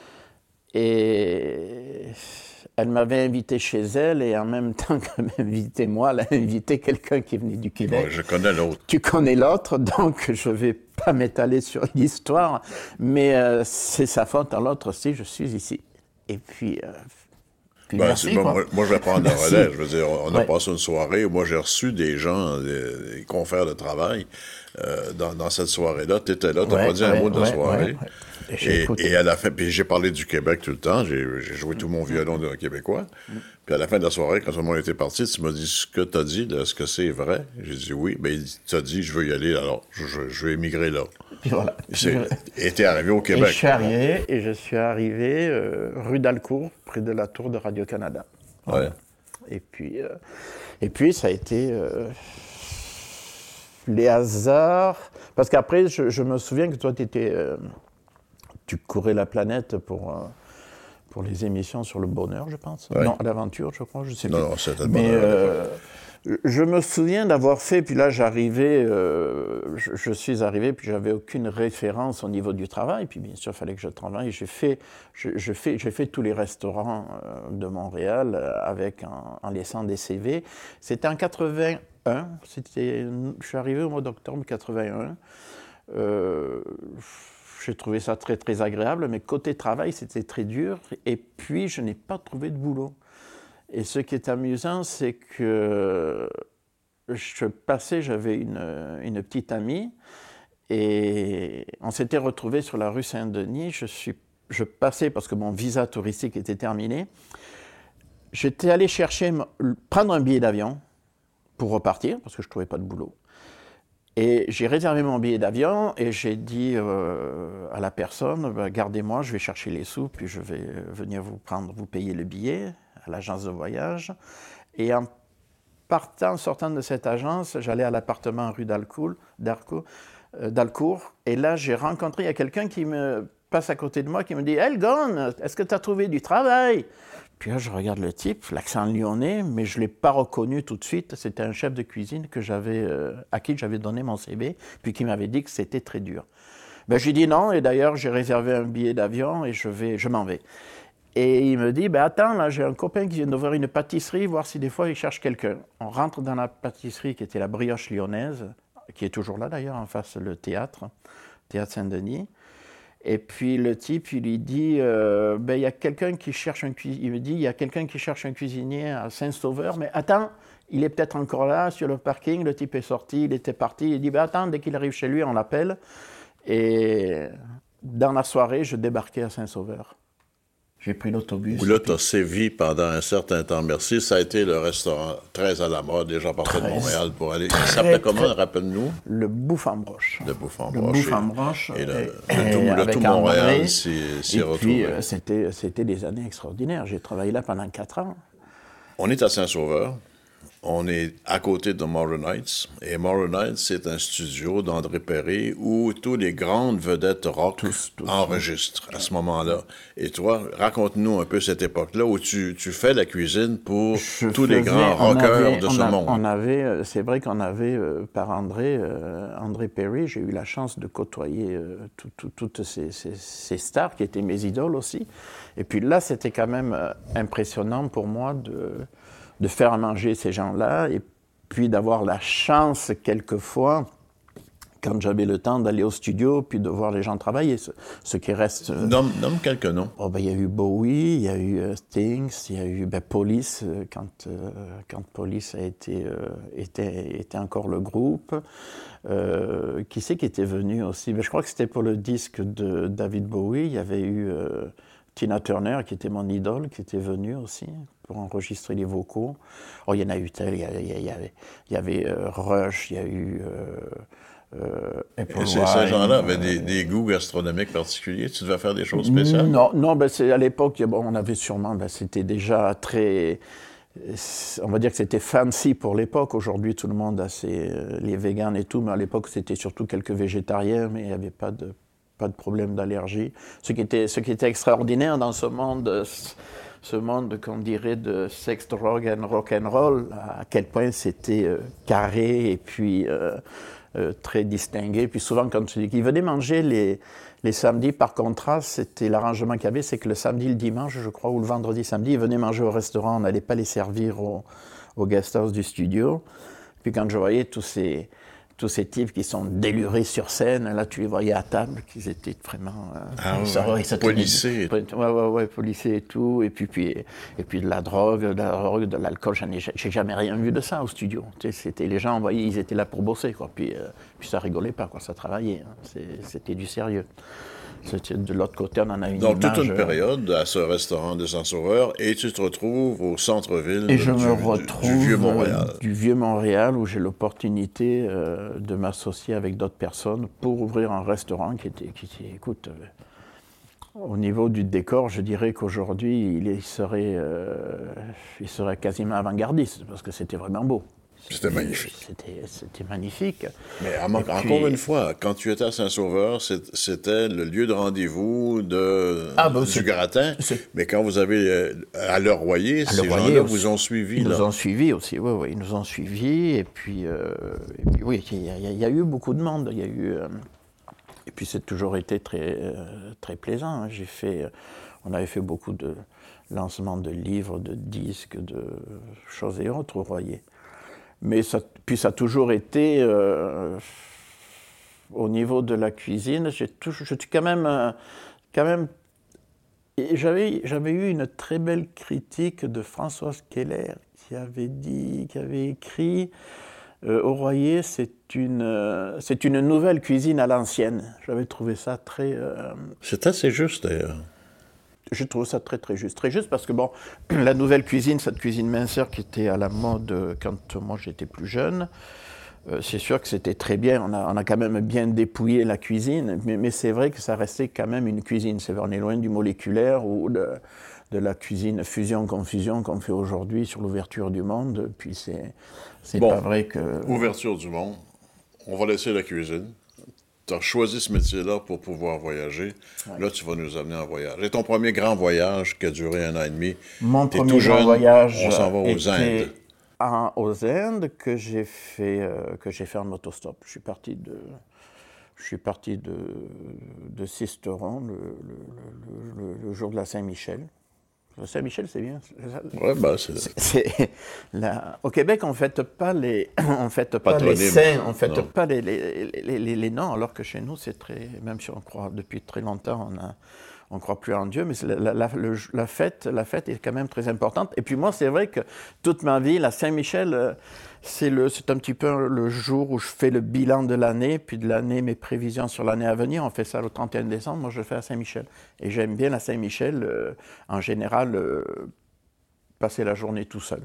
Et elle m'avait invité chez elle, et en même temps qu'elle m'invitait moi, elle a invité quelqu'un qui est venu du Québec. Bon, je connais l'autre. Tu connais l'autre, donc je ne vais pas m'étaler sur l'histoire, mais c'est sa faute. À l'autre aussi, je suis ici. Et puis merci, moi, je vais prendre le relais. Je veux dire, on a Ouais. passé une soirée où moi, j'ai reçu des gens, des confrères de travail dans cette soirée-là. Tu étais là, tu n'as pas dit un mot de la soirée. Et à la fin, puis j'ai parlé du Québec tout le temps. J'ai joué tout mon violon de québécois. Puis à la fin de la soirée, quand tout le monde était parti, tu m'as dit ce que tu as dit, est-ce que c'est vrai? J'ai dit oui. Ben, tu as dit, je veux y aller, alors je vais émigrer là. Puis voilà. Et t'es arrivé au Québec. Et je suis arrivé rue d'Alcourt, près de la tour de Radio-Canada. Voilà. Ouais. Et puis, ça a été les hasards. Parce qu'après, je me souviens que toi, tu courais la planète pour les émissions sur le bonheur, je pense. Ouais. Non, l'aventure, je crois, je sais Non, plus. non, c'était le Mais bonheur. je me souviens d'avoir fait, puis là j'arrivais, je suis arrivé, puis j'avais aucune référence au niveau du travail, puis bien sûr il fallait que je travaille. J'ai fait tous les restaurants de Montréal en laissant des CV. C'était en 81, je suis arrivé au mois d'octobre 81. J'ai trouvé ça très très agréable, mais côté travail c'était très dur, et puis je n'ai pas trouvé de boulot. Et ce qui est amusant, c'est que j'avais une petite amie, et on s'était retrouvés sur la rue Saint-Denis. Je passais parce que mon visa touristique était terminé. J'étais allé prendre un billet d'avion pour repartir, parce que je ne trouvais pas de boulot. Et j'ai réservé mon billet d'avion et j'ai dit à la personne, gardez-moi, je vais chercher les sous, puis je vais venir vous payer le billet à l'agence de voyage. Et en sortant de cette agence, j'allais à l'appartement rue d'Alcourt. Et là, j'ai rencontré, il y a quelqu'un qui me passe à côté de moi, qui me dit « Elgon, est-ce que tu as trouvé du travail ?» Puis là, je regarde le type, l'accent lyonnais, mais je ne l'ai pas reconnu tout de suite. C'était un chef de cuisine à qui j'avais donné mon CV, puis qui m'avait dit que c'était très dur. Ben, j'ai dit non, et d'ailleurs, j'ai réservé un billet d'avion et je m'en vais. Et il me dit, ben attends, là, j'ai un copain qui vient d'ouvrir une pâtisserie, voir si des fois il cherche quelqu'un. On rentre dans la pâtisserie qui était la Brioche Lyonnaise, qui est toujours là d'ailleurs, en face le théâtre Saint-Denis. Et puis le type, il lui dit, il y a quelqu'un qui cherche un cuisinier. Il me dit, il y a quelqu'un qui cherche un cuisinier à Saint-Sauveur, mais attends, il est peut-être encore là sur le parking. Le type est sorti, il était parti. Il dit, attends, dès qu'il arrive chez lui, on l'appelle. Et dans la soirée, je débarquais à Saint-Sauveur. J'ai pris l'autobus. Où là, tu as sévi pendant un certain temps. Merci. Ça a été le restaurant très à la mode. Les gens partaient de Montréal pour aller. Il s'appelait comment, rappelle-nous? Le Bouffe en Broche. Le Bouffe en Le Broche. Bouffe en Broche. Et le tout Montréal s'y retrouvé. Puis, c'était des années extraordinaires. J'ai travaillé là pendant 4 ans. On est à Saint-Sauveur. On est à côté de Morin Heights. Et Morin Heights, c'est un studio d'André Perry où toutes les grandes vedettes rock enregistrent à ce moment-là. Et toi, raconte-nous un peu cette époque-là où tu fais la cuisine pour tous les grands rockers de ce monde. C'est vrai qu'on avait, par André Perry, j'ai eu la chance de côtoyer toutes ces stars qui étaient mes idoles aussi. Et puis là, c'était quand même impressionnant pour moi de faire manger ces gens-là, et puis d'avoir la chance, quelquefois, quand j'avais le temps, d'aller au studio, puis de voir les gens travailler, ce qui reste... Nomme quelques noms. Il y a eu Bowie, il y a eu Stings, il y a eu Police, quand Police était encore le groupe. Qui c'est qui était venu aussi? Je crois que c'était pour le disque de David Bowie, il y avait eu Tina Turner, qui était mon idole, qui était venue aussi pour enregistrer les vocaux. Il y en a eu tel, il y avait Rush, il y a eu... Ces gens-là avaient des goûts gastronomiques particuliers. Tu devais faire des choses spéciales? Non, à l'époque, on avait sûrement... c'était déjà très... On va dire que c'était fancy pour l'époque. Aujourd'hui, tout le monde a les véganes et tout, mais à l'époque, c'était surtout quelques végétariens, mais il n'y avait pas de problème d'allergie. Ce qui était extraordinaire dans ce monde qu'on dirait de sex, drug and rock'n'roll, à quel point c'était carré et puis très distingué. Puis souvent, quand je dis qu'ils venaient manger les samedis, par contraste, c'était l'arrangement qu'il y avait, c'est que le samedi, le dimanche, je crois, ou le vendredi, samedi, ils venaient manger au restaurant. On n'allait pas les servir au guest house du studio. Puis quand je voyais tous ces types qui sont délurés sur scène, là, tu les voyais à table, qu'ils étaient vraiment... policiers. Ouais, policiers et tout. Et puis de la drogue, de l'alcool. J'ai jamais rien vu de ça au studio. Tu sais, les gens, voyez, ils étaient là pour bosser, quoi. Puis ça rigolait pas, quoi. Ça travaillait. Hein. C'était du sérieux. De l'autre côté, on en a une Donc, image, toute une période à ce restaurant de Saint-Sauveur, et tu te retrouves au centre-ville du Vieux-Montréal. Du Vieux-Montréal, où j'ai l'opportunité de m'associer avec d'autres personnes pour ouvrir un restaurant qui était écoute, au niveau du décor, je dirais qu'aujourd'hui, il serait quasiment avant-gardiste, parce que c'était vraiment beau. C'était magnifique. C'était magnifique. Mais encore une fois, quand tu étais à Saint-Sauveur, c'était le lieu de rendez-vous du gratin. Mais quand vous avez à Le Royer, ces gens-là vous ont suivis. Ils nous ont suivis aussi, oui, ils nous ont suivis. Et puis oui, il y a eu beaucoup de monde. Et puis c'est toujours été très, très plaisant. Hein. On avait fait beaucoup de lancements de livres, de disques, de choses et autres au Royer. Mais ça a toujours été, au niveau de la cuisine, j'avais eu une très belle critique de Françoise Keller qui avait écrit au Royer, c'est une nouvelle cuisine à l'ancienne. J'avais trouvé ça très... C'est assez juste d'ailleurs. Je trouve ça très, très juste. Très juste parce que, bon, la nouvelle cuisine, cette cuisine minceur qui était à la mode quand moi j'étais plus jeune, c'est sûr que c'était très bien. On a quand même bien dépouillé la cuisine, mais c'est vrai que ça restait quand même une cuisine. On est loin du moléculaire ou de la cuisine fusion-confusion qu'on fait aujourd'hui sur l'ouverture du monde. Puis c'est pas vrai que... Ouverture du monde, on va laisser la cuisine. Tu as choisi ce métier-là pour pouvoir voyager. Ouais. Là, tu vas nous amener en voyage. Et ton premier grand voyage qui a duré 1 an et demi. Mon premier grand voyage, on s'en va aux Indes. Aux Indes que j'ai fait en autostop. Je suis parti de Sisteron le jour de la Saint-Michel. Saint-Michel, c'est bien. Oui, Au Québec, on ne fête pas les saints, on ne fête pas les noms, alors que chez nous, c'est très... Même si on croit depuis très longtemps, on ne croit plus en Dieu, mais la fête est quand même très importante. Et puis moi, c'est vrai que toute ma vie, la Saint-Michel, c'est un petit peu le jour où je fais le bilan de l'année, puis de l'année, mes prévisions sur l'année à venir. On fait ça le 31 décembre, moi je le fais à Saint-Michel. Et j'aime bien la Saint-Michel, en général, passer la journée tout seul.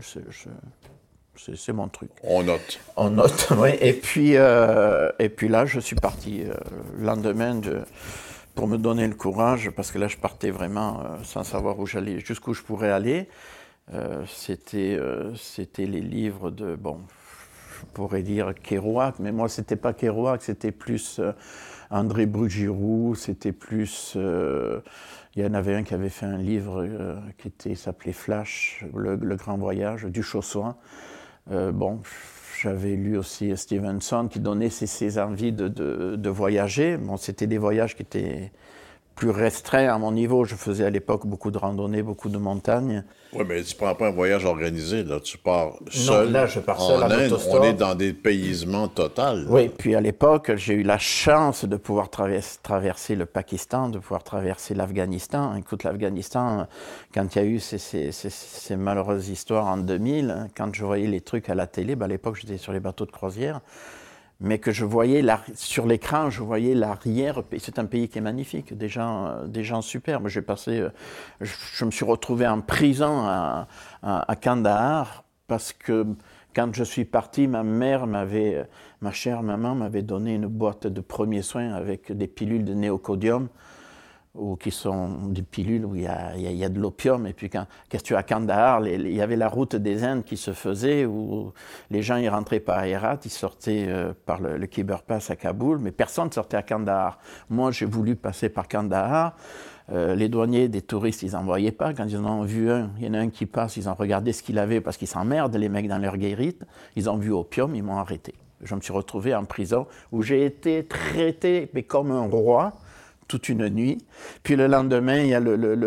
C'est mon truc. On note. On note, oui. Et puis là, je suis parti le lendemain pour me donner le courage, parce que là, je partais vraiment sans savoir où j'allais, jusqu'où je pourrais aller. C'était les livres de, bon, je pourrais dire Kerouac, mais moi, c'était pas Kerouac, c'était plus André Brugiroux, c'était plus... il y en avait un qui avait fait un livre qui s'appelait Flash, le Grand Voyage, du Chaussoin. Bon, j'avais lu aussi Stevenson qui donnait ses envies de voyager. Bon, c'était des voyages qui étaient plus restreints à mon niveau. Je faisais à l'époque beaucoup de randonnées, beaucoup de montagnes. Oui, mais tu ne prends pas un voyage organisé, là. Tu pars seul. Non, là, je pars seul en autostop. On est dans des dépaysement total. Oui, puis à l'époque, j'ai eu la chance de pouvoir traverser le Pakistan, de pouvoir traverser l'Afghanistan. Écoute, l'Afghanistan, quand il y a eu ces malheureuses histoires en 2000, quand je voyais les trucs à la télé, à l'époque, j'étais sur les bateaux de croisière, mais que je voyais, sur l'écran, je voyais l'arrière. C'est un pays qui est magnifique, des gens superbes. Je me suis retrouvé en prison à Kandahar, parce que quand je suis parti, ma chère maman m'avait donné une boîte de premiers soins avec des pilules de néocodium, ou qui sont des pilules où il y a de l'opium. Et puis quand tu es à Kandahar, il y avait la route des Indes qui se faisait, où les gens y rentraient par Herat, ils sortaient par le Khyber Pass à Kaboul, mais personne ne sortait à Kandahar. Moi, j'ai voulu passer par Kandahar. Les douaniers des touristes, ils n'en voyaient pas. Quand ils en ont vu il y en a un qui passe, ils ont regardé ce qu'il avait, parce qu'ils s'emmerdent, les mecs, dans leur guérite. Ils ont vu opium, ils m'ont arrêté. Je me suis retrouvé en prison où j'ai été traité mais comme un roi toute une nuit. Puis le lendemain, il y a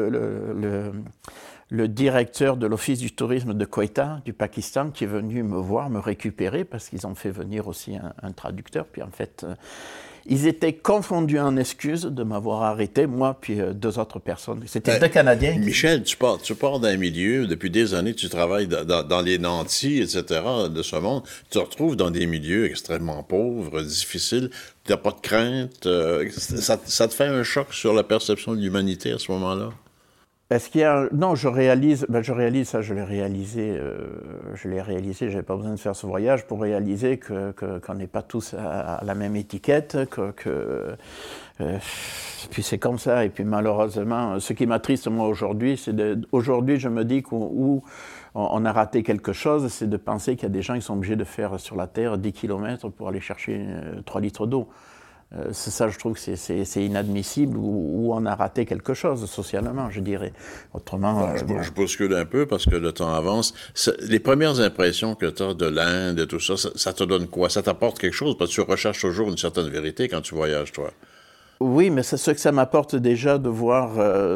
le directeur de l'Office du tourisme de Quetta, du Pakistan, qui est venu me voir, me récupérer, parce qu'ils ont fait venir aussi un traducteur. Puis en fait, ils étaient confondus en excuses de m'avoir arrêté, moi, puis 2 autres personnes. C'était 2 Canadiens. Michel, tu pars d'un milieu, depuis des années, tu travailles dans les nantis, etc., de ce monde. Tu te retrouves dans des milieux extrêmement pauvres, difficiles. Tu n'as pas de crainte. Ça te fait un choc sur la perception de l'humanité à ce moment-là? Est-ce qu'il y a... Non, je réalise ça, je l'ai réalisé, j'avais pas besoin de faire ce voyage pour réaliser qu'on n'est pas tous à la même étiquette, puis c'est comme ça, et puis malheureusement, ce qui m'attriste moi aujourd'hui, aujourd'hui je me dis qu'on a raté quelque chose, c'est de penser qu'il y a des gens qui sont obligés de faire sur la Terre 10 km pour aller chercher 3 litres d'eau. C'est ça, je trouve que c'est inadmissible, ou on a raté quelque chose socialement, je dirais. Autrement... Je bouscule un peu parce que le temps avance. Les premières impressions que tu as de l'Inde et tout ça, ça te donne quoi? Ça t'apporte quelque chose? Parce que tu recherches toujours une certaine vérité quand tu voyages, toi. Oui, mais c'est ce que ça m'apporte déjà de voir,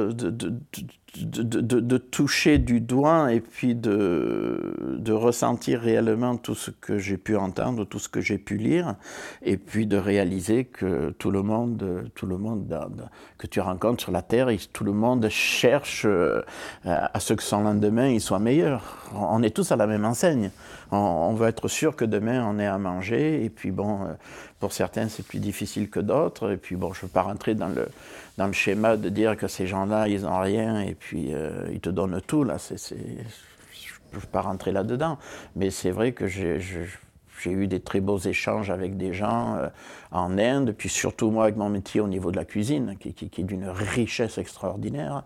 de toucher du doigt et puis de ressentir réellement tout ce que j'ai pu entendre, tout ce que j'ai pu lire, et puis de réaliser que tout le monde que tu rencontres sur la Terre, tout le monde cherche à ce que son lendemain il soit meilleur. On est tous à la même enseigne. On veut être sûr que demain on ait à manger, et puis bon, pour certains c'est plus difficile que d'autres, et puis bon, je ne veux pas rentrer dans le schéma de dire que ces gens-là ils n'ont rien, et puis ils te donnent tout, là, je ne veux pas rentrer là-dedans, mais c'est vrai que j'ai eu des très beaux échanges avec des gens en Inde, puis surtout moi avec mon métier au niveau de la cuisine, qui est d'une richesse extraordinaire.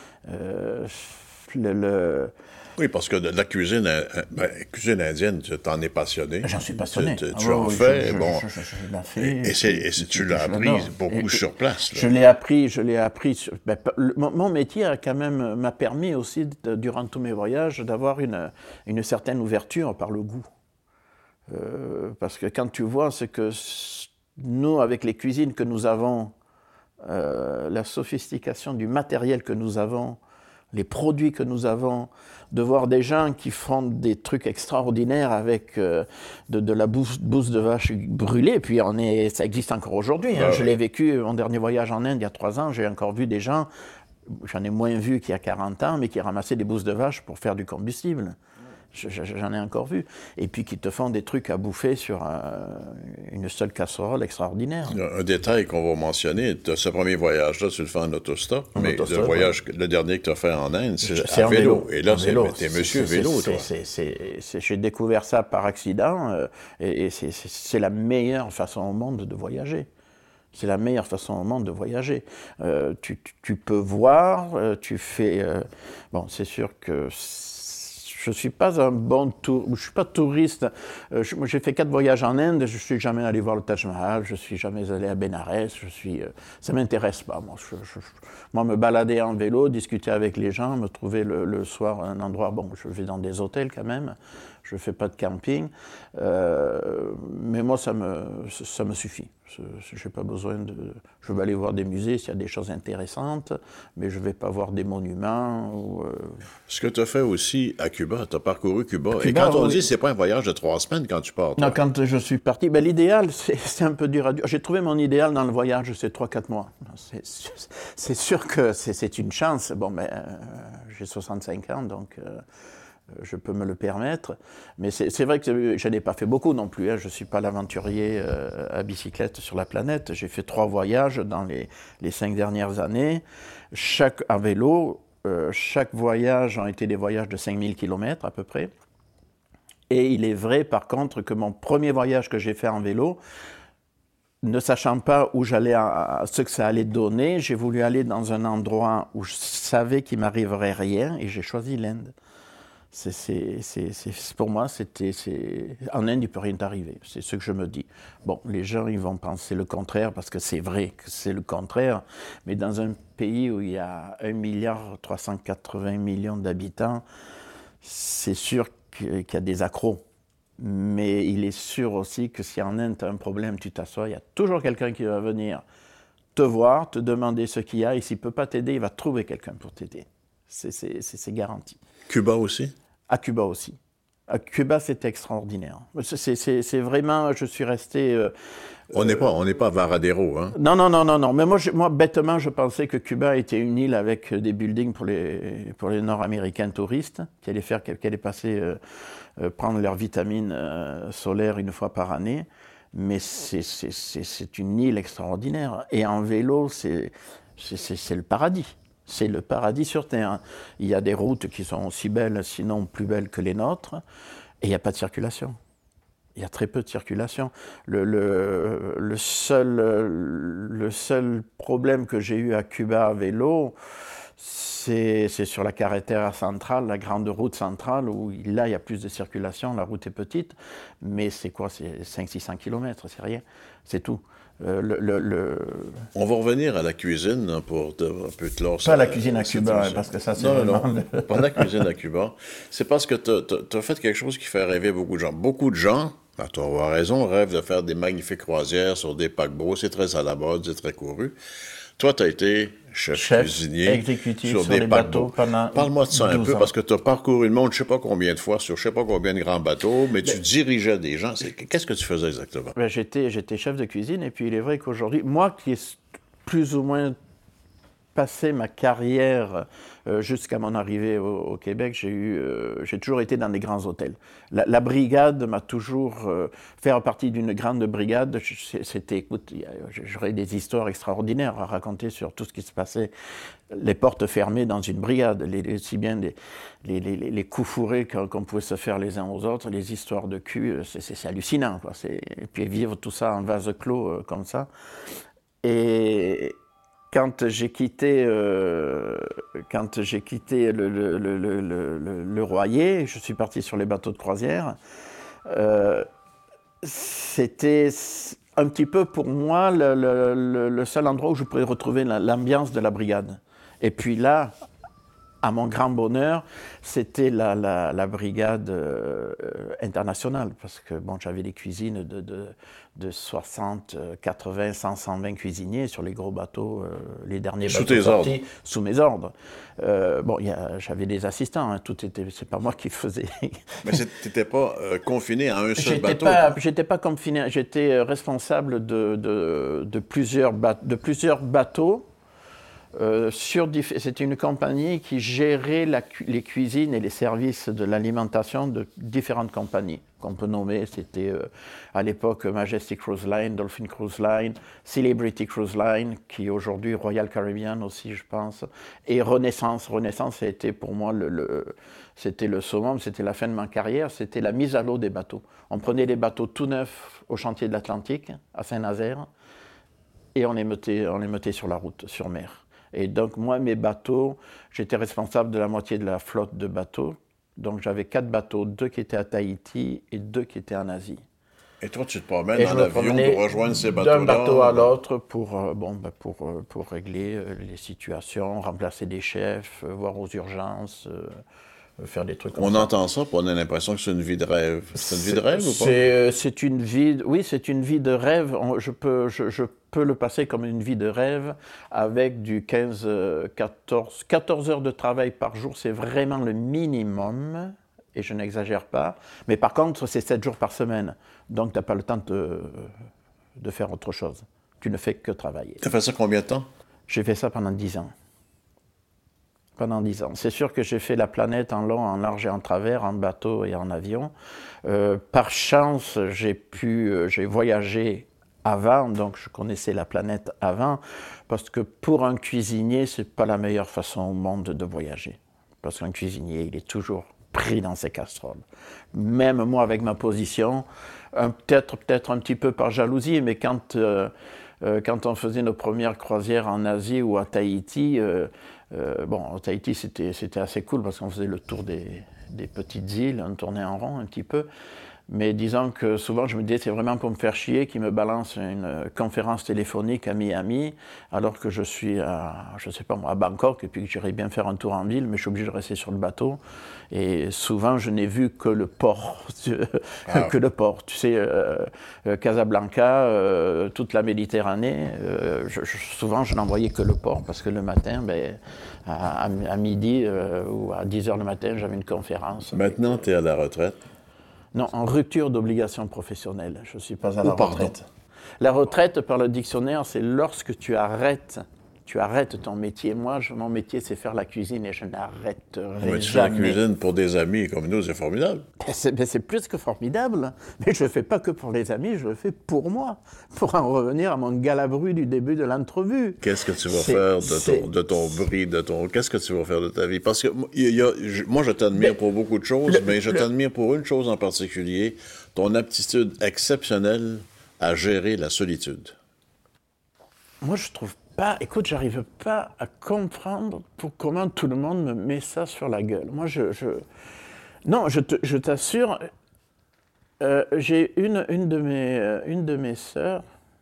Oui, parce que de la cuisine indienne, tu t'en es passionné. J'en suis passionné. Tu en fais, bon. Je l'ai fait. Tu l'as appris beaucoup sur place. Là. Je l'ai appris. Mon métier m'a permis aussi, durant tous mes voyages, d'avoir une certaine ouverture par le goût. Parce que quand tu vois ce que nous, avec les cuisines que nous avons, la sophistication du matériel que nous avons, les produits que nous avons, de voir des gens qui font des trucs extraordinaires avec de la bouse de vache brûlée, puis ça existe encore aujourd'hui. Hein. Je l'ai vécu, mon dernier voyage en Inde, il y a 3 ans, j'ai encore vu des gens, j'en ai moins vu qu'il y a 40 ans, mais qui ramassaient des bousses de vache pour faire du combustible. J'en ai encore vu. Et puis qui te font des trucs à bouffer sur une seule casserole extraordinaire. Un détail qu'on va mentionner, ce premier voyage-là, tu le fais en autostop, mais le dernier que tu as fait en Inde, c'est à vélo. Et là, t'es monsieur vélo, toi. J'ai découvert ça par accident, et c'est la meilleure façon au monde de voyager. C'est la meilleure façon au monde de voyager. Tu peux voir, tu fais... bon, c'est sûr que... Je ne suis pas un bon touriste, je ne suis pas touriste. J'ai fait 4 voyages en Inde, je ne suis jamais allé voir le Taj Mahal, je ne suis jamais allé à Bénarès, ça ne m'intéresse pas. Moi, me balader en vélo, discuter avec les gens, me trouver le soir un endroit, bon, je vais dans des hôtels quand même, je ne fais pas de camping, mais moi, ça me suffit. Je n'ai pas besoin de... Je vais aller voir des musées s'il y a des choses intéressantes, mais je ne vais pas voir des monuments. Ce que tu as fait aussi à Cuba, tu as parcouru Cuba. Et quand on dit que ce n'est pas un voyage de 3 semaines quand tu pars. Non, quand je suis parti, l'idéal, c'est un peu dur à dire. J'ai trouvé mon idéal dans le voyage, c'est 3-4 mois. C'est sûr que c'est une chance. Bon, j'ai 65 ans, donc... je peux me le permettre, mais c'est vrai que je n'ai pas fait beaucoup non plus, hein. Je ne suis pas l'aventurier à bicyclette sur la planète. J'ai fait 3 voyages dans les 5 dernières années, en vélo. Chaque voyage ont été des voyages de 5000 km à peu près. Et il est vrai par contre que mon premier voyage que j'ai fait en vélo, ne sachant pas où j'allais, ce que ça allait donner, j'ai voulu aller dans un endroit où je savais qu'il ne m'arriverait rien, et j'ai choisi l'Inde. Pour moi, en Inde, il ne peut rien t'arriver. C'est ce que je me dis. Bon, les gens, ils vont penser le contraire, parce que c'est vrai que c'est le contraire. Mais dans un pays où il y a 1,380 milliard d'habitants, c'est sûr qu'il y a des accros. Mais il est sûr aussi que si en Inde tu as un problème, tu t'assois, il y a toujours quelqu'un qui va venir te voir, te demander ce qu'il y a, et s'il ne peut pas t'aider, il va trouver quelqu'un pour t'aider. C'est garanti. Cuba aussi? À Cuba aussi. À Cuba, c'était extraordinaire. C'est vraiment, je suis resté... On n'est pas à Varadero, hein? Non. Mais moi, bêtement, je pensais que Cuba était une île avec des buildings pour les Nord-Américains touristes qui allaient passer prendre leurs vitamines solaires une fois par année. Mais c'est une île extraordinaire. Et en vélo, c'est le paradis. C'est le paradis sur Terre. Il y a des routes qui sont aussi belles, sinon plus belles que les nôtres, et il n'y a pas de circulation. Il y a très peu de circulation. Le seul problème que j'ai eu à Cuba à vélo, c'est sur la carretera centrale, la grande route centrale, où là, il y a plus de circulation, la route est petite, mais c'est quoi? C'est 500-600 km, c'est rien, c'est tout. On va revenir à la cuisine hein, pour un peu clore ça. Pas la cuisine à Cuba, parce que ça, c'est Non, pas la cuisine à Cuba. C'est parce que tu as fait quelque chose qui fait rêver beaucoup de gens. Beaucoup de gens, tu as avoir raison, rêvent de faire des magnifiques croisières sur des paquebots. C'est très à la mode, c'est très couru. Toi, tu as été chef cuisinier exécutif sur des les bateaux pendant Parle-moi de ça un peu, ans. parce que tu as parcouru le monde je ne sais pas combien de fois, sur je ne sais pas combien de grands bateaux, mais tu dirigeais des gens. Qu'est-ce que tu faisais exactement? J'étais chef de cuisine, et puis il est vrai qu'aujourd'hui, moi qui ai plus ou moins passé ma carrière jusqu'à mon arrivée au Québec, j'ai toujours été dans des grands hôtels. La brigade m'a toujours... faire partie d'une grande brigade, écoute, j'aurais des histoires extraordinaires à raconter sur tout ce qui se passait, les portes fermées dans une brigade, si bien les coups fourrés qu'on pouvait se faire les uns aux autres, les histoires de cul, c'est hallucinant, quoi. Et puis vivre tout ça en vase clos comme ça. Et... Quand j'ai quitté le Royer, je suis parti sur les bateaux de croisière, c'était un petit peu pour moi le seul endroit où je pouvais retrouver l'ambiance de la brigade. Et puis là, à mon grand bonheur, c'était la brigade internationale, parce que bon, j'avais des cuisines de 60, 80, 100, 120 cuisiniers sur les gros bateaux, les derniers bateaux sortis, sous mes ordres. Bon, j'avais des assistants, hein, c'est pas moi qui faisais. Mais tu n'étais pas confiné à un seul bateau? J'étais pas confiné, j'étais responsable de plusieurs bateaux. C'était une compagnie qui gérait les cuisines et les services de l'alimentation de différentes compagnies qu'on peut nommer. C'était à l'époque Majestic Cruise Line, Dolphin Cruise Line, Celebrity Cruise Line, qui est aujourd'hui Royal Caribbean aussi, je pense, et Renaissance. Renaissance, ça a été pour moi c'était le summum, c'était la fin de ma carrière, c'était la mise à l'eau des bateaux. On prenait des bateaux tout neufs au chantier de l'Atlantique, à Saint-Nazaire, et on les mettait sur la route, sur mer. Et donc, moi, mes bateaux, j'étais responsable de la moitié de la flotte de bateaux. Donc, j'avais 4 bateaux, 2 qui étaient à Tahiti et 2 qui étaient en Asie. Et toi, tu te promènes en avion pour rejoindre ces bateaux-là? D'un bateau à l'autre pour régler les situations, remplacer des chefs, voir aux urgences, faire des trucs comme ça. On entend ça, puis on a l'impression que c'est une vie de rêve. C'est une vie de rêve ou pas? C'est une vie de rêve. Je peux le passer comme une vie de rêve avec du 14 heures de travail par jour. C'est vraiment le minimum, et je n'exagère pas. Mais par contre, c'est 7 jours par semaine. Donc, tu n'as pas le temps de faire autre chose. Tu ne fais que travailler. Tu as fait ça combien de temps? J'ai fait ça pendant 10 ans. Pendant 10 ans. C'est sûr que j'ai fait la planète en long, en large et en travers, en bateau et en avion. Par chance, j'ai voyagé avant, donc je connaissais la planète avant, parce que pour un cuisinier, c'est pas la meilleure façon au monde de voyager. Parce qu'un cuisinier, il est toujours pris dans ses casseroles. Même moi, avec ma position, peut-être un petit peu par jalousie, mais quand on faisait nos premières croisières en Asie ou à Tahiti, à Tahiti, c'était assez cool parce qu'on faisait le tour des petites îles, on tournait en rond un petit peu. Mais disons que souvent, je me disais, c'est vraiment pour me faire chier qu'ils me balancent une conférence téléphonique à Miami, alors que je suis je sais pas moi, à Bangkok, et puis que j'irais bien faire un tour en ville, mais je suis obligé de rester sur le bateau. Et souvent, je n'ai vu que le port, que le port. Tu sais, Casablanca, toute la Méditerranée, souvent, je n'en voyais que le port, parce que le matin, à midi ou à 10h le matin, j'avais une conférence. Maintenant, tu es à la retraite. Non, en rupture d'obligation professionnelle. Je ne suis pas à la retraite. La retraite, par le dictionnaire, c'est lorsque tu arrêtes ton métier. Moi, mon métier, c'est faire la cuisine et je n'arrêterai Mais tu fais jamais. la cuisine pour des amis comme nous, c'est formidable. C'est plus que formidable. Mais je ne le fais pas que pour les amis, je le fais pour moi. Pour en revenir à mon galabru du début de l'entrevue. Qu'est-ce que tu vas faire de ton bris, qu'est-ce que tu vas faire de ta vie? Parce que moi, je t'admire pour beaucoup de choses, mais je t'admire pour une chose en particulier, ton aptitude exceptionnelle à gérer la solitude. Moi, je trouve pas... Écoute, j'arrive pas à comprendre comment tout le monde me met ça sur la gueule. Moi, Non, je t'assure, j'ai une de mes sœurs.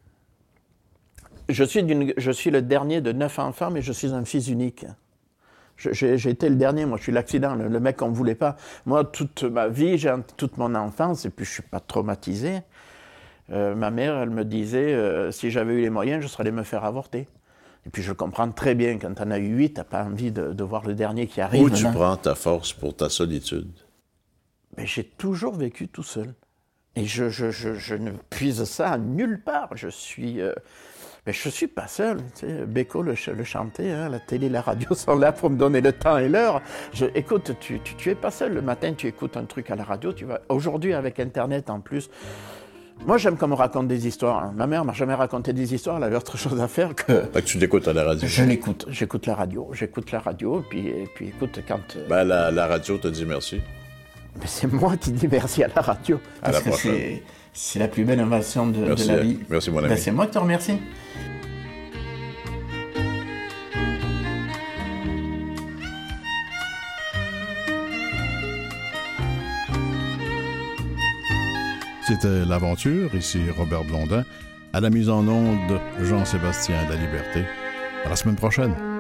Je suis le dernier de 9 enfants, mais je suis un fils unique. J'ai été le dernier, moi, je suis l'accident, le mec qu'on ne voulait pas. Moi, toute ma vie, toute mon enfance, et puis je ne suis pas traumatisé. Ma mère, elle me disait, si j'avais eu les moyens, je serais allé me faire avorter. Et puis je comprends très bien, quand tu en as eu 8, tu n'as pas envie de voir le dernier qui arrive. Où tu prends ta force pour ta solitude? Mais j'ai toujours vécu tout seul. Et je ne puise ça nulle part. Je suis pas seul. Tu sais, Beko le chantait, hein, la télé et la radio sont là pour me donner le temps et l'heure. Écoute, tu es pas seul. Le matin, tu écoutes un truc à la radio. Aujourd'hui, avec Internet en plus... Moi, j'aime qu'on me raconte des histoires. Ma mère m'a jamais raconté des histoires, elle avait autre chose à faire que... Fait que tu l'écoutes à la radio. Je l'écoute, j'écoute la radio, et puis écoute, quand... La radio te dit merci. Mais c'est moi qui dis merci à la radio. À la prochaine. C'est la plus belle invention de la vie. Merci, mon ami. C'est moi qui te remercie. C'était l'Aventure, ici Robert Blondin, à la mise en onde Jean-Sébastien Laliberté. À la semaine prochaine.